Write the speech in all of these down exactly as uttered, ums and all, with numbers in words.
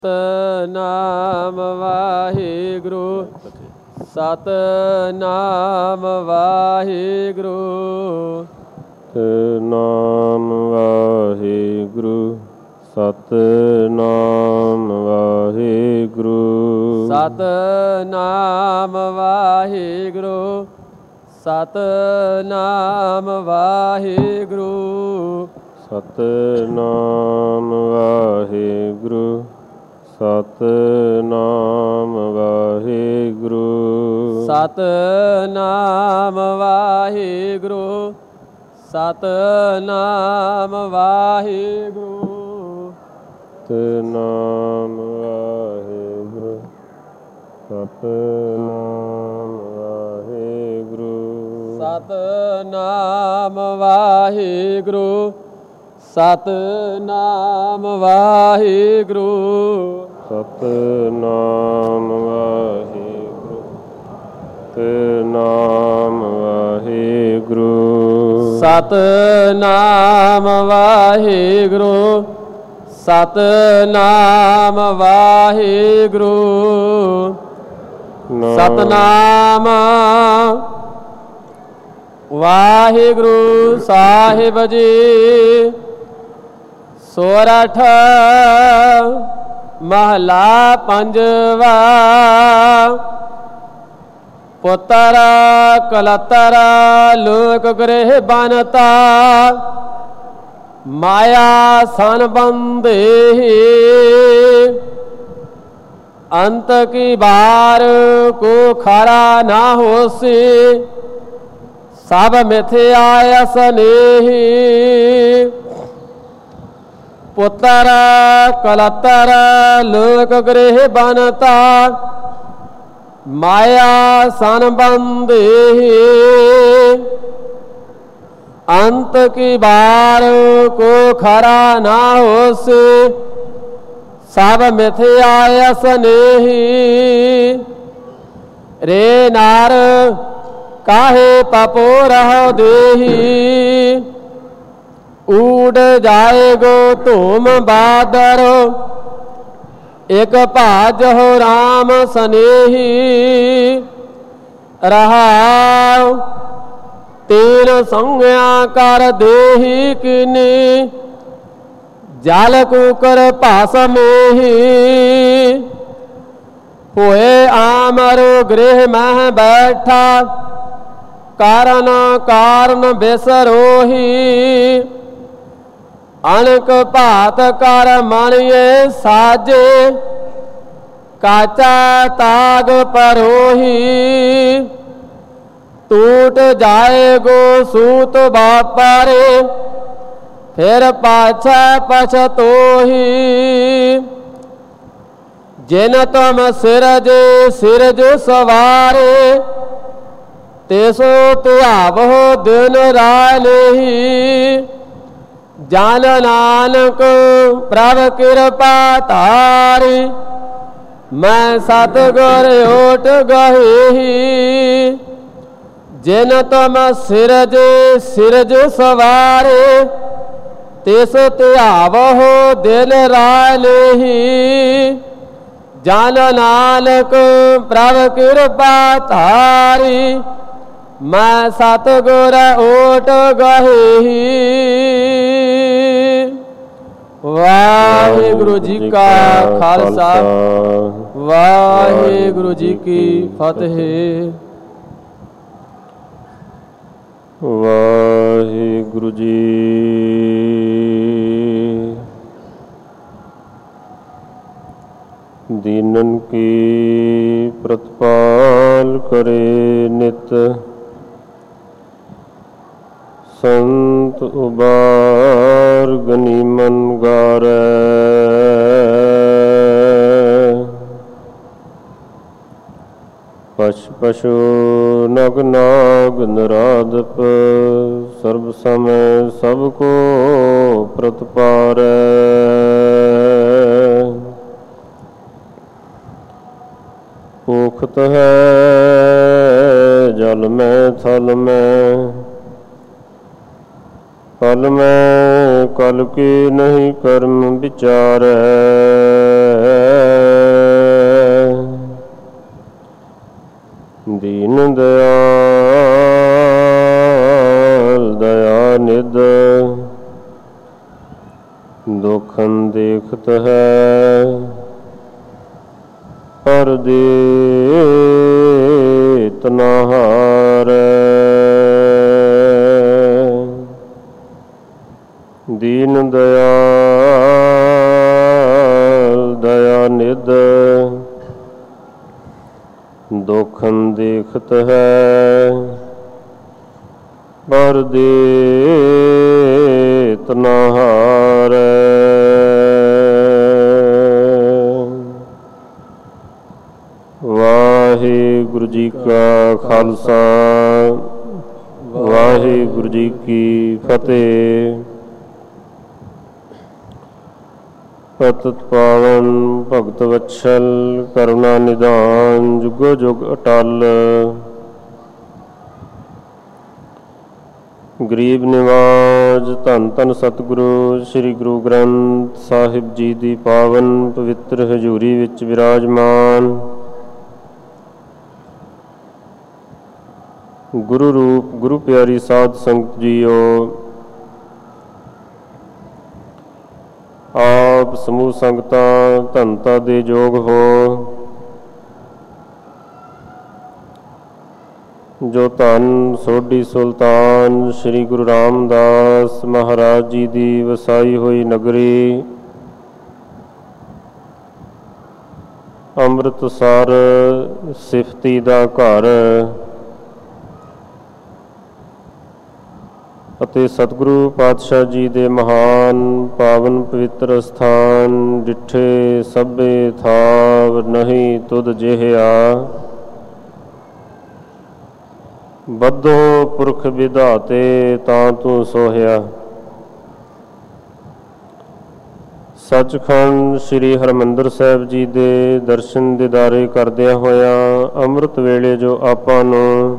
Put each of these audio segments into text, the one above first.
ਸਤਿਨਾਮ ਵਾਹਿਗੁਰੂ ਸਤਿਨਾਮ ਵਾਹਿਗੁਰੂ ਸਤਿਨਾਮ ਵਾਹਿਗੁਰੂ ਸਤਿਨਾਮ ਵਾਹਿਗੁਰੂ ਸਤਿਨਾਮ ਵਾਹਿਗੁਰੂ ਸਤਿਨਾਮ ਵਾਹਿਗੁਰੂ ਸਤਿਨਾਮ ਵਾਹਿਗੁਰੂ ਸਤਿਨਾਮ ਵਾਹਿਗੁਰੂ ਸਤਿਨਾਮ ਵਾਹਿਗੁਰੂ ਸਤਿਨਾਮ ਵਾਹਿਗੁਰੂ ਸਤਿਨਾਮ ਵਾਹਿਗੁਰੂ ਸਤਿਨਾਮ ਵਾਹਿਗੁਰੂ ਸਤਿਨਾਮ ਵਾਹਿਗੁਰੂ ਸਤਿਨਾਮ ਵਾਹਿਗੁਰੂ ਸਤਿਨਾਮ ਵਾਹਿਗੁਰੂ ਸਤਿਨਾਮ ਵਾਹਿਗੁਰੂ ਸਤਿਨਾਮ ਵਾਹਿਗੁਰੂ ਸਤਿਨਾਮ ਵਾਹਿਗੁਰੂ ਸਤਿਨਾਮ ਵਾਹਿਗੁਰੂ ਸਾਹਿਬ ਜੀ ਸੋਰਠ ਮਹਲਾ ਪੰਜਵਾ ਪੁੱਤਰ ਕਲਤਰ ਲੋਕ ਗ੍ਰਹਿ ਬਨਤਾ ਮਾਇਆ ਸਨ ਬੰਦੇਹੀ ਅੰਤ ਕੀ ਬਾਰ ਕੋ ਖਰਾ ਨਾ ਹੋਸੀ ਸਭ ਮਿਥਿਆ ਅਸਨੇਹੀ ਪੁੱਤਰ ਕਲਤਰ ਲੋਕ ਗ੍ਰਹਿ ਬਨਤਾ ਮਾਇਆ ਸਨ ਬੰਦੇਹੀ ਅੰਤ ਕੀ ਬਾਰ ਕੋ ਖਰਾ ਨਾ ਹੋਸੀ ਸਭ ਮਿਥਿਆ ਅਸਨੇਹੀ ਰੇ ਨਾਰ ਕਾਹੇ ਪਪੋ ਰਹੋ ਦੇਹੀ ਊਡ ਜਾਏਗੋ ਧੂਮ ਬਾਦਰ ਇਕ ਭਾਜ ਹੋ ਰਾਮ ਸਨੇਹੀ ਰਹਾਉ ਤੀਨ ਸੰਗਿਆ ਕਰ ਦੇਹੀ ਕਿਨੀ ਜਲ ਕੂਕਰ ਭਾਸ ਮੇਹੀ ਹੋਏ ਆਮਰ ਗ੍ਰਹਿ ਮਹਿ ਬੈਠਾ ਕਾਰਨ ਕਾਰਨ ਬਿਸਰੋਹੀ ਅਣਕ ਭਾਤ ਕਰ ਮਣੀਏ ਸਾਜੇ ਕਾਚਾ ਤਾਗ ਪਰੋਹੀ ਟੂਟ ਜਾਏਗੋ ਸੂਤ ਬਾਪਾਰੇ ਫਿਰ ਪਾਛਾ ਪਛਤੋਹੀ ਜਿਨ ਤੁਮ ਸਿਰਜ ਸਿਰਜ ਸਵਾਰੇ ਤੇਸੋ ਧਿਆਵੋ ਦਿਨ ਰਾਲਹੀ ਜਨ ਨਾਨਕ ਪ੍ਰਭ ਕਿਰਪਾ ਧਾਰੀ ਮੈਂ ਸਤਿਗੁਰ ਓਟ ਗਹੀ ਜਿਨ ਤੁਮ ਸਿਰਜ ਸਿਰਜ ਸਵਾਰੇ ਤਿਸ ਧਿਆਵੋ ਦਿਨ ਰਾਲਹੀ ਜਨ ਨਾਨਕ ਪ੍ਰਭ ਕਿਰਪਾ ਧਾਰੀ ਮੈਂ ਸਤਿਗੁਰ ਓਟ ਗਹੀ ਵਾਹਿਗੁਰੂ ਜੀ ਕਾ ਖਾਲਸਾ ਵਾਹਿਗੁਰੂ ਜੀ ਕੀ ਫਤਿਹ। ਵਾਹਿਗੁਰੂ ਜੀ ਦੀਨਨ ਕੀ ਪ੍ਰਤਪਾਲ ਕਰੇ ਨਿਤ ਸੰਤ ਉਬਾਰ ਗਨੀਮਨ ਗਾਰੈ ਪਸ਼ ਪਸ਼ੂ ਨਗ ਨਾਗ ਨਰਾਦਪ ਸਰਬ ਸਮੈ ਸਭ ਕੋ ਪ੍ਰਤਪਾਰੈ ਭੂਖਤ ਹੈ ਜਲ ਮੈਂ ਥਲ ਮੈਂ फल में कल की नहीं कर्म विचार है। ਦੇਤ ਨ ਹਾਰੈ। ਦੀਨ ਦਇਆਲ ਦਇਆ ਨਿਧ ਦੁਖਨ ਦੇਖਤ ਹੈ। ਪਰ ਦੇਤ ਨ ਹਾਰੈ। ਵਾਹਿਗੁਰੂ ਜੀ ਕਾ ਖਾਲਸਾ ਵਾਹਿਗੁਰੂ ਜੀ ਕੀ ਫਤਿਹ। ਪਤਿਤ ਪਾਵਨ ਭਗਤ ਵਤਸਲ ਕਰੁਣਾ ਨਿਧਾਨ ਜੁਗੋ ਜੁਗ ਅਟਲ। ਗਰੀਬ ਨਿਵਾਜ ਧੰਨ ਧੰਨ ਸਤਿਗੁਰੂ ਸ੍ਰੀ ਗੁਰੂ ਗ੍ਰੰਥ ਸਾਹਿਬ ਜੀ ਦੀ ਪਾਵਨ ਪਵਿੱਤਰ ਹਜ਼ੂਰੀ ਵਿੱਚ ਵਿਰਾਜਮਾਨ ਗੁਰੂ ਰੂਪ ਗੁਰੂ ਪਿਆਰੀ ਸਾਧ ਸੰਗਤ ਜੀਓ, ਆਪ ਸਮੂਹ ਸੰਗਤਾਂ ਧੰਨਤਾ ਦੇ ਯੋਗ ਹੋ। ਜੋ ਧੰਨ ਸੋਢੀ ਸੁਲਤਾਨ ਸ੍ਰੀ ਗੁਰੂ ਰਾਮਦਾਸ ਮਹਾਰਾਜ ਜੀ ਦੀ ਵਸਾਈ ਹੋਈ ਨਗਰੀ ਅੰਮ੍ਰਿਤਸਰ ਸਿਫਤੀ ਦਾ ਘਰ ਅਤੇ ਸਤਿਗੁਰੂ ਪਾਤਸ਼ਾਹ ਜੀ ਦੇ ਮਹਾਨ ਪਾਵਨ ਪਵਿੱਤਰ ਸਥਾਨ ਡਿਠੇ ਸਭੇ ਥਾਵ ਨਹੀਂ ਤੁਧ ਜਿਹਾ। ਬੱਧੋ ਪੁਰਖ ਵਿਧਾਤੇ ਤਾਂ ਤੂੰ ਸੋਹਿਆ। ਸੱਚਖੰਡ ਸ੍ਰੀ ਹਰਿਮੰਦਰ ਸਾਹਿਬ ਜੀ ਦੇ ਦਰਸ਼ਨ ਦੀਦਾਰੇ ਕਰਦਿਆਂ ਹੋਇਆਂ ਅੰਮ੍ਰਿਤ ਵੇਲੇ ਜੋ ਆਪਾਂ ਨੂੰ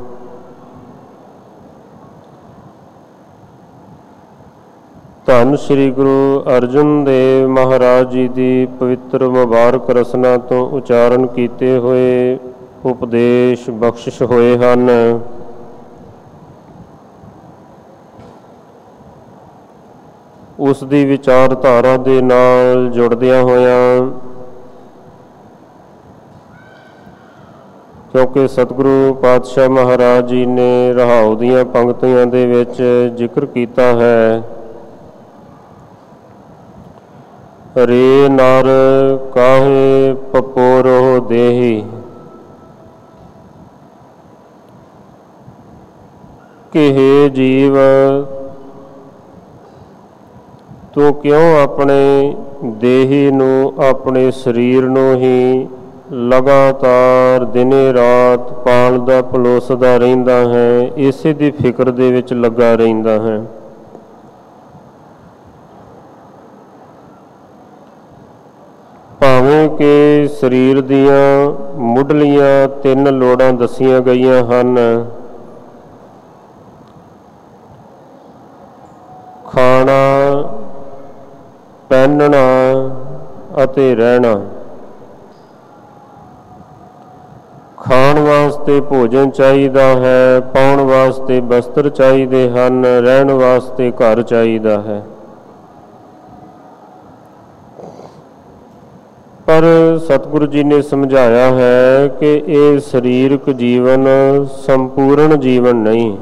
ਧੰਨ ਸ੍ਰੀ ਗੁਰੂ ਅਰਜਨ ਦੇਵ ਮਹਾਰਾਜ ਜੀ ਦੀ ਪਵਿੱਤਰ ਮੁਬਾਰਕ ਰਸਨਾ ਤੋਂ ਉਚਾਰਨ ਕੀਤੇ ਹੋਏ ਉਪਦੇਸ਼ ਬਖਸ਼ਿਸ਼ ਹੋਏ ਹਨ। ਉਸ ਦੀ ਵਿਚਾਰਧਾਰਾ ਦੇ ਨਾਲ ਜੁੜਦਿਆਂ ਹੋਇਆਂ, ਕਿਉਂਕਿ ਸਤਿਗੁਰੂ ਪਾਤਸ਼ਾਹ ਮਹਾਰਾਜ ਜੀ ਨੇ ਰਹਾਉ ਦੀਆਂ ਪੰਕਤੀਆਂ ਦੇ ਵਿੱਚ ਜ਼ਿਕਰ ਕੀਤਾ ਹੈ, ਰੇ ਨਰ ਕਾਹੇ ਪਪੋਰੋ ਦੇਹੀ, ਕਿ ਹੇ ਜੀਵ ਤੂੰ ਕਿਉਂ ਆਪਣੇ ਦੇਹੀ ਨੂੰ, ਆਪਣੇ ਸਰੀਰ ਨੂੰ ਹੀ ਲਗਾਤਾਰ ਦਿਨੇ ਰਾਤ ਪਾਲਦਾ ਪਲੋਸਦਾ ਰਹਿੰਦਾ ਹੈ, ਇਸੇ ਦੀ ਫਿਕਰ ਦੇ ਵਿੱਚ ਲੱਗਾ ਰਹਿੰਦਾ ਹੈ। ਭਾਵੇਂ ਕਿ ਸਰੀਰ ਦੀਆਂ ਮੁੱਢਲੀਆਂ ਤਿੰਨ ਲੋੜਾਂ ਦੱਸੀਆਂ ਗਈਆਂ ਹਨ, ਖਾਣਾ, ਪਹਿਨਣਾ ਅਤੇ ਰਹਿਣਾ। ਖਾਣ ਵਾਸਤੇ ਭੋਜਨ ਚਾਹੀਦਾ ਹੈ, ਪਾਉਣ ਵਾਸਤੇ ਬਸਤਰ ਚਾਹੀਦੇ ਹਨ, ਰਹਿਣ ਵਾਸਤੇ ਘਰ ਚਾਹੀਦਾ ਹੈ। ਪਰ ਸਤਿਗੁਰੂ ਜੀ ਨੇ ਸਮਝਾਇਆ ਹੈ ਕਿ ਇਹ ਸਰੀਰਕ ਜੀਵਨ ਸੰਪੂਰਨ ਜੀਵਨ ਨਹੀਂ।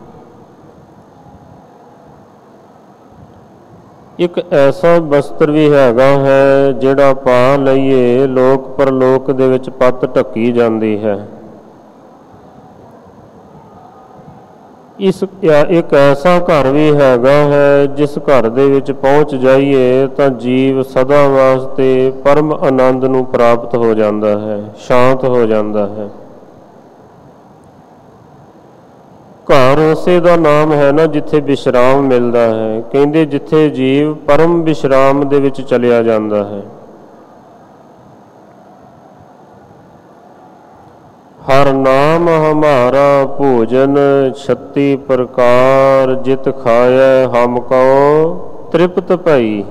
ਇੱਕ ਐਸਾ ਬਸਤਰ ਵੀ ਹੈਗਾ ਹੈ ਜਿਹੜਾ ਪਾ ਲਈਏ ਲੋਕ ਪਰਲੋਕ ਦੇ ਵਿੱਚ ਪੱਤ ਢੱਕੀ ਜਾਂਦੀ ਹੈ। ਇਸ ਇੱਕ ਐਸਾ ਘਰ ਵੀ ਹੈਗਾ ਹੈ ਜਿਸ ਘਰ ਦੇ ਵਿੱਚ ਪਹੁੰਚ ਜਾਈਏ ਤਾਂ ਜੀਵ ਸਦਾ ਵਾਸਤੇ ਪਰਮ ਆਨੰਦ ਨੂੰ ਪ੍ਰਾਪਤ ਹੋ ਜਾਂਦਾ ਹੈ, ਸ਼ਾਂਤ ਹੋ ਜਾਂਦਾ ਹੈ। ਘਰ ਉਸੇ ਦਾ ਨਾਮ ਹੈ ਨਾ ਜਿੱਥੇ ਵਿਸ਼ਰਾਮ ਮਿਲਦਾ ਹੈ। ਕਹਿੰਦੇ ਜਿੱਥੇ ਜੀਵ ਪਰਮ ਵਿਸ਼ਰਾਮ ਦੇ ਵਿੱਚ ਚਲਿਆ ਜਾਂਦਾ ਹੈ। ਹਰ ਨਾਮ ਹਮਾਰਾ ਭੋਜਨ ਛੱਤੀ ਪ੍ਰਕਾਰ, ਜਿਤ ਖਾਇ ਹਮ ਕਉ ਤ੍ਰਿਪਤ ਭਈ।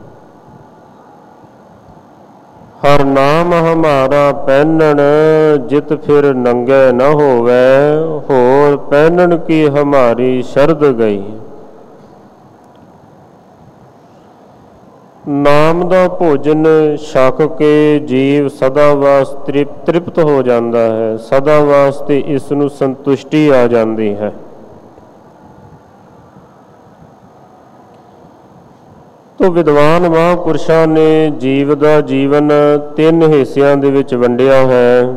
ਹਰ ਨਾਮ ਹਮਾਰਾ ਪਹਿਨਣ, ਜਿਤ ਫਿਰ ਨੰਗੇ ਨ ਹੋਵੈ, ਹੋਰ ਪਹਿਨਣ ਕੀ ਹਮਾਰੀ ਸ਼ਰਧ ਗਈ। ਨਾਮ ਦਾ ਭੋਜਨ ਛਕ ਕੇ ਜੀਵ ਸਦਾ ਵਾਸਤੇ ਤ੍ਰਿਪਤ ਹੋ ਜਾਂਦਾ ਹੈ, ਸਦਾ ਵਾਸਤੇ ਇਸ ਨੂੰ ਸੰਤੁਸ਼ਟੀ ਆ ਜਾਂਦੀ ਹੈ। ਤੋ ਵਿਦਵਾਨ ਮਹਾਂਪੁਰਸ਼ਾਂ ਨੇ ਜੀਵ ਦਾ ਜੀਵਨ ਤਿੰਨ ਹਿੱਸਿਆਂ ਦੇ ਵਿੱਚ ਵੰਡਿਆ ਹੈ।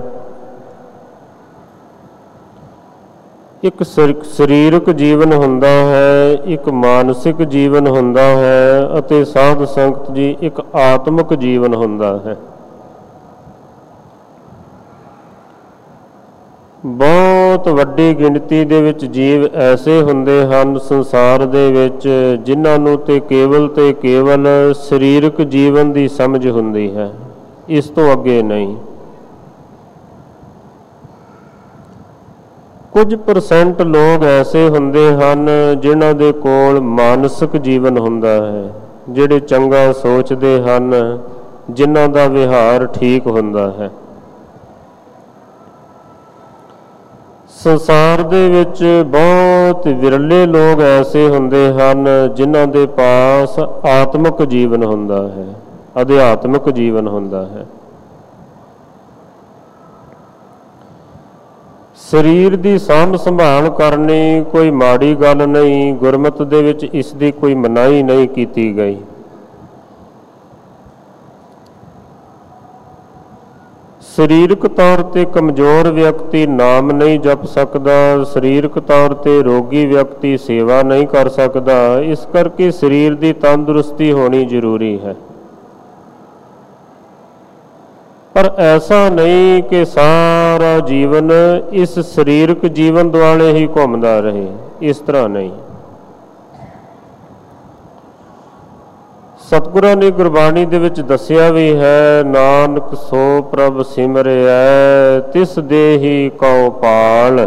ਇੱਕ ਸਰੀਰਕ ਜੀਵਨ ਹੁੰਦਾ ਹੈ, ਇੱਕ ਮਾਨਸਿਕ ਜੀਵਨ ਹੁੰਦਾ ਹੈ ਅਤੇ ਸਾਧ ਸੰਗਤ ਜੀ ਇੱਕ ਆਤਮਿਕ ਜੀਵਨ ਹੁੰਦਾ ਹੈ। ਬਹੁਤ ਵੱਡੀ ਗਿਣਤੀ ਦੇ ਵਿੱਚ ਜੀਵ ਐਸੇ ਹੁੰਦੇ ਹਨ ਸੰਸਾਰ ਦੇ ਵਿੱਚ ਜਿਨ੍ਹਾਂ ਨੂੰ ਤੇ ਕੇਵਲ ਤੇ ਕੇਵਲ ਸਰੀਰਕ ਜੀਵਨ ਦੀ ਸਮਝ ਹੁੰਦੀ ਹੈ, ਇਸ ਤੋਂ ਅੱਗੇ ਨਹੀਂ। ਕੁਝ ਪਰਸੈਂਟ ਲੋਕ ਐਸੇ ਹੁੰਦੇ ਹਨ ਜਿਨ੍ਹਾਂ ਦੇ ਕੋਲ ਮਾਨਸਿਕ ਜੀਵਨ ਹੁੰਦਾ ਹੈ, ਜਿਹੜੇ ਚੰਗਾ ਸੋਚਦੇ ਹਨ, ਜਿਨ੍ਹਾਂ ਦਾ ਵਿਹਾਰ ਠੀਕ ਹੁੰਦਾ ਹੈ। ਸੰਸਾਰ ਦੇ ਵਿੱਚ ਬਹੁਤ ਵਿਰਲੇ ਲੋਕ ਐਸੇ ਹੁੰਦੇ ਹਨ ਜਿਨ੍ਹਾਂ ਦੇ ਪਾਸ ਆਤਮਿਕ ਜੀਵਨ ਹੁੰਦਾ ਹੈ, ਅਧਿਆਤਮਿਕ ਜੀਵਨ ਹੁੰਦਾ ਹੈ। ਸਰੀਰ ਦੀ ਸਾਂਭ ਸੰਭਾਲ ਕਰਨੀ ਕੋਈ ਮਾੜੀ ਗੱਲ ਨਹੀਂ, ਗੁਰਮਤਿ ਦੇ ਵਿੱਚ ਇਸ ਦੀ ਕੋਈ ਮਨਾਹੀ ਨਹੀਂ ਕੀਤੀ ਗਈ। ਸਰੀਰਕ ਤੌਰ ਤੇ ਕਮਜ਼ੋਰ ਵਿਅਕਤੀ ਨਾਮ ਨਹੀਂ ਜਪ ਸਕਦਾ, ਸਰੀਰਕ ਤੌਰ ਤੇ ਰੋਗੀ ਵਿਅਕਤੀ ਸੇਵਾ ਨਹੀਂ ਕਰ ਸਕਦਾ। ਇਸ ਕਰਕੇ ਸਰੀਰ ਦੀ ਤੰਦਰੁਸਤੀ ਹੋਣੀ ਜ਼ਰੂਰੀ ਹੈ। ਪਰ ਐਸਾ ਨਹੀਂ ਕਿ ਸਾਰਾ ਜੀਵਨ ਇਸ ਸਰੀਰਕ ਜੀਵਨ ਦੁਆਲੇ ਹੀ ਘੁੰਮਦਾ ਰਹੇ, ਇਸ ਤਰ੍ਹਾਂ ਨਹੀਂ। ਸਤਿਗੁਰਾਂ ਨੇ ਗੁਰਬਾਣੀ ਦੇ ਵਿੱਚ ਦੱਸਿਆ ਵੀ ਹੈ, ਨਾਨਕ ਸੋ ਪ੍ਰਭ ਸਿਮਰਿਐ ਤਿਸ ਦੇਹੀ ਕਉ ਪਾਲ।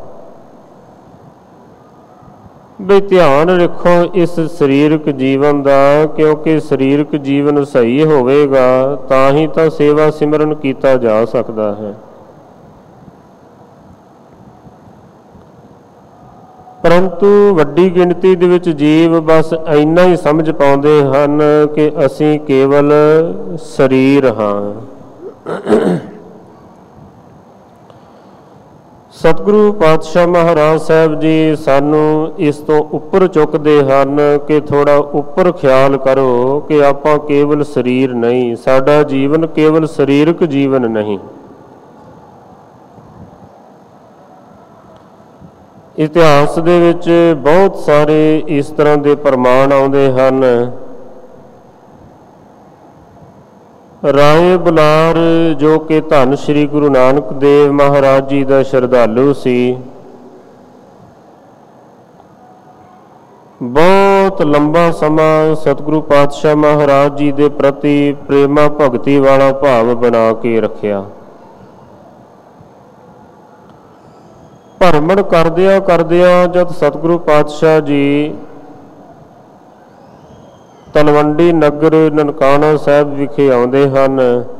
ਬਈ ਧਿਆਨ ਰੱਖੋ ਇਸ ਸਰੀਰਕ ਜੀਵਨ ਦਾ, ਕਿਉਂਕਿ ਸਰੀਰਕ ਜੀਵਨ ਸਹੀ ਹੋਵੇਗਾ ਤਾਂ ਹੀ ਤਾਂ ਸੇਵਾ ਸਿਮਰਨ ਕੀਤਾ ਜਾ ਸਕਦਾ ਹੈ। ਪਰੰਤੂ ਵੱਡੀ ਗਿਣਤੀ ਦੇ ਵਿੱਚ ਜੀਵ ਬਸ ਇੰਨਾ ਹੀ ਸਮਝ ਪਾਉਂਦੇ ਹਨ ਕਿ ਅਸੀਂ ਕੇਵਲ ਸਰੀਰ ਹਾਂ। ਸਤਿਗੁਰੂ ਪਾਤਸ਼ਾਹ ਮਹਾਰਾਜ ਸਾਹਿਬ ਜੀ ਸਾਨੂੰ ਇਸ ਤੋਂ ਉੱਪਰ ਚੁੱਕਦੇ ਹਨ ਕਿ ਥੋੜ੍ਹਾ ਉੱਪਰ ਖਿਆਲ ਕਰੋ ਕਿ ਆਪਾਂ ਕੇਵਲ ਸਰੀਰ ਨਹੀਂ, ਸਾਡਾ ਜੀਵਨ ਕੇਵਲ ਸਰੀਰਕ ਜੀਵਨ ਨਹੀਂ। ਇਤਿਹਾਸ ਦੇ ਵਿੱਚ ਬਹੁਤ ਸਾਰੇ ਇਸ ਤਰ੍ਹਾਂ ਦੇ ਪ੍ਰਮਾਣ ਆਉਂਦੇ ਹਨ। ਰਾਏ ਬੁਲਾਰ ਜੋ ਕਿ ਧੰਨ ਸ਼੍ਰੀ ਗੁਰੂ ਨਾਨਕ ਦੇਵ ਮਹਾਰਾਜ ਜੀ ਦਾ ਸ਼ਰਧਾਲੂ ਸੀ, ਬਹੁਤ ਲੰਬਾ ਸਮਾਂ ਸਤਿਗੁਰੂ ਪਾਤਸ਼ਾਹ ਮਹਾਰਾਜ ਜੀ ਦੇ ਪ੍ਰਤੀ ਪ੍ਰੇਮਾ ਭਗਤੀ ਵਾਲਾ ਭਾਵ ਬਣਾ ਕੇ ਰੱਖਿਆ। ਭਰਮਣ ਕਰਦਿਆਂ ਕਰਦਿਆਂ ਜਦ ਸਤਿਗੁਰੂ ਪਾਤਸ਼ਾਹ ਜੀ ਤਲਵੰਡੀ ਨਗਰ ਨਨਕਾਣਾ ਸਾਹਿਬ ਵਿਖੇ ਆਉਂਦੇ ਹਨ,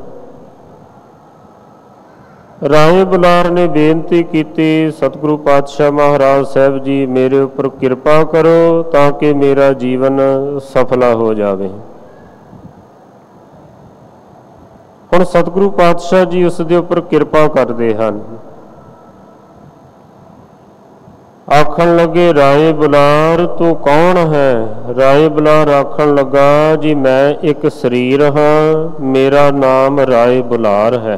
ਰਾਏ ਬੁਲਾਰ ਨੇ ਬੇਨਤੀ ਕੀਤੀ, ਸਤਿਗੁਰੂ ਪਾਤਸ਼ਾਹ ਮਹਾਰਾਜ ਸਾਹਿਬ ਜੀ ਮੇਰੇ ਉੱਪਰ ਕਿਰਪਾ ਕਰੋ ਤਾਂ ਕਿ ਮੇਰਾ ਜੀਵਨ ਸਫਲਾ ਹੋ ਜਾਵੇ। ਹੁਣ ਸਤਿਗੁਰੂ ਪਾਤਸ਼ਾਹ ਜੀ ਉਸ ਦੇ ਉੱਪਰ ਕਿਰਪਾ ਕਰਦੇ ਹਨ। ਆਖਣ ਲੱਗੇ, ਰਾਏ ਬੁਲਾਰ ਤੂੰ ਕੌਣ ਹੈ? ਰਾਏ ਬੁਲਾਰ ਆਖਣ ਲੱਗਾ, ਜੀ ਮੈਂ ਇੱਕ ਸਰੀਰ ਹਾਂ, ਮੇਰਾ ਨਾਮ ਰਾਏ ਬੁਲਾਰ ਹੈ।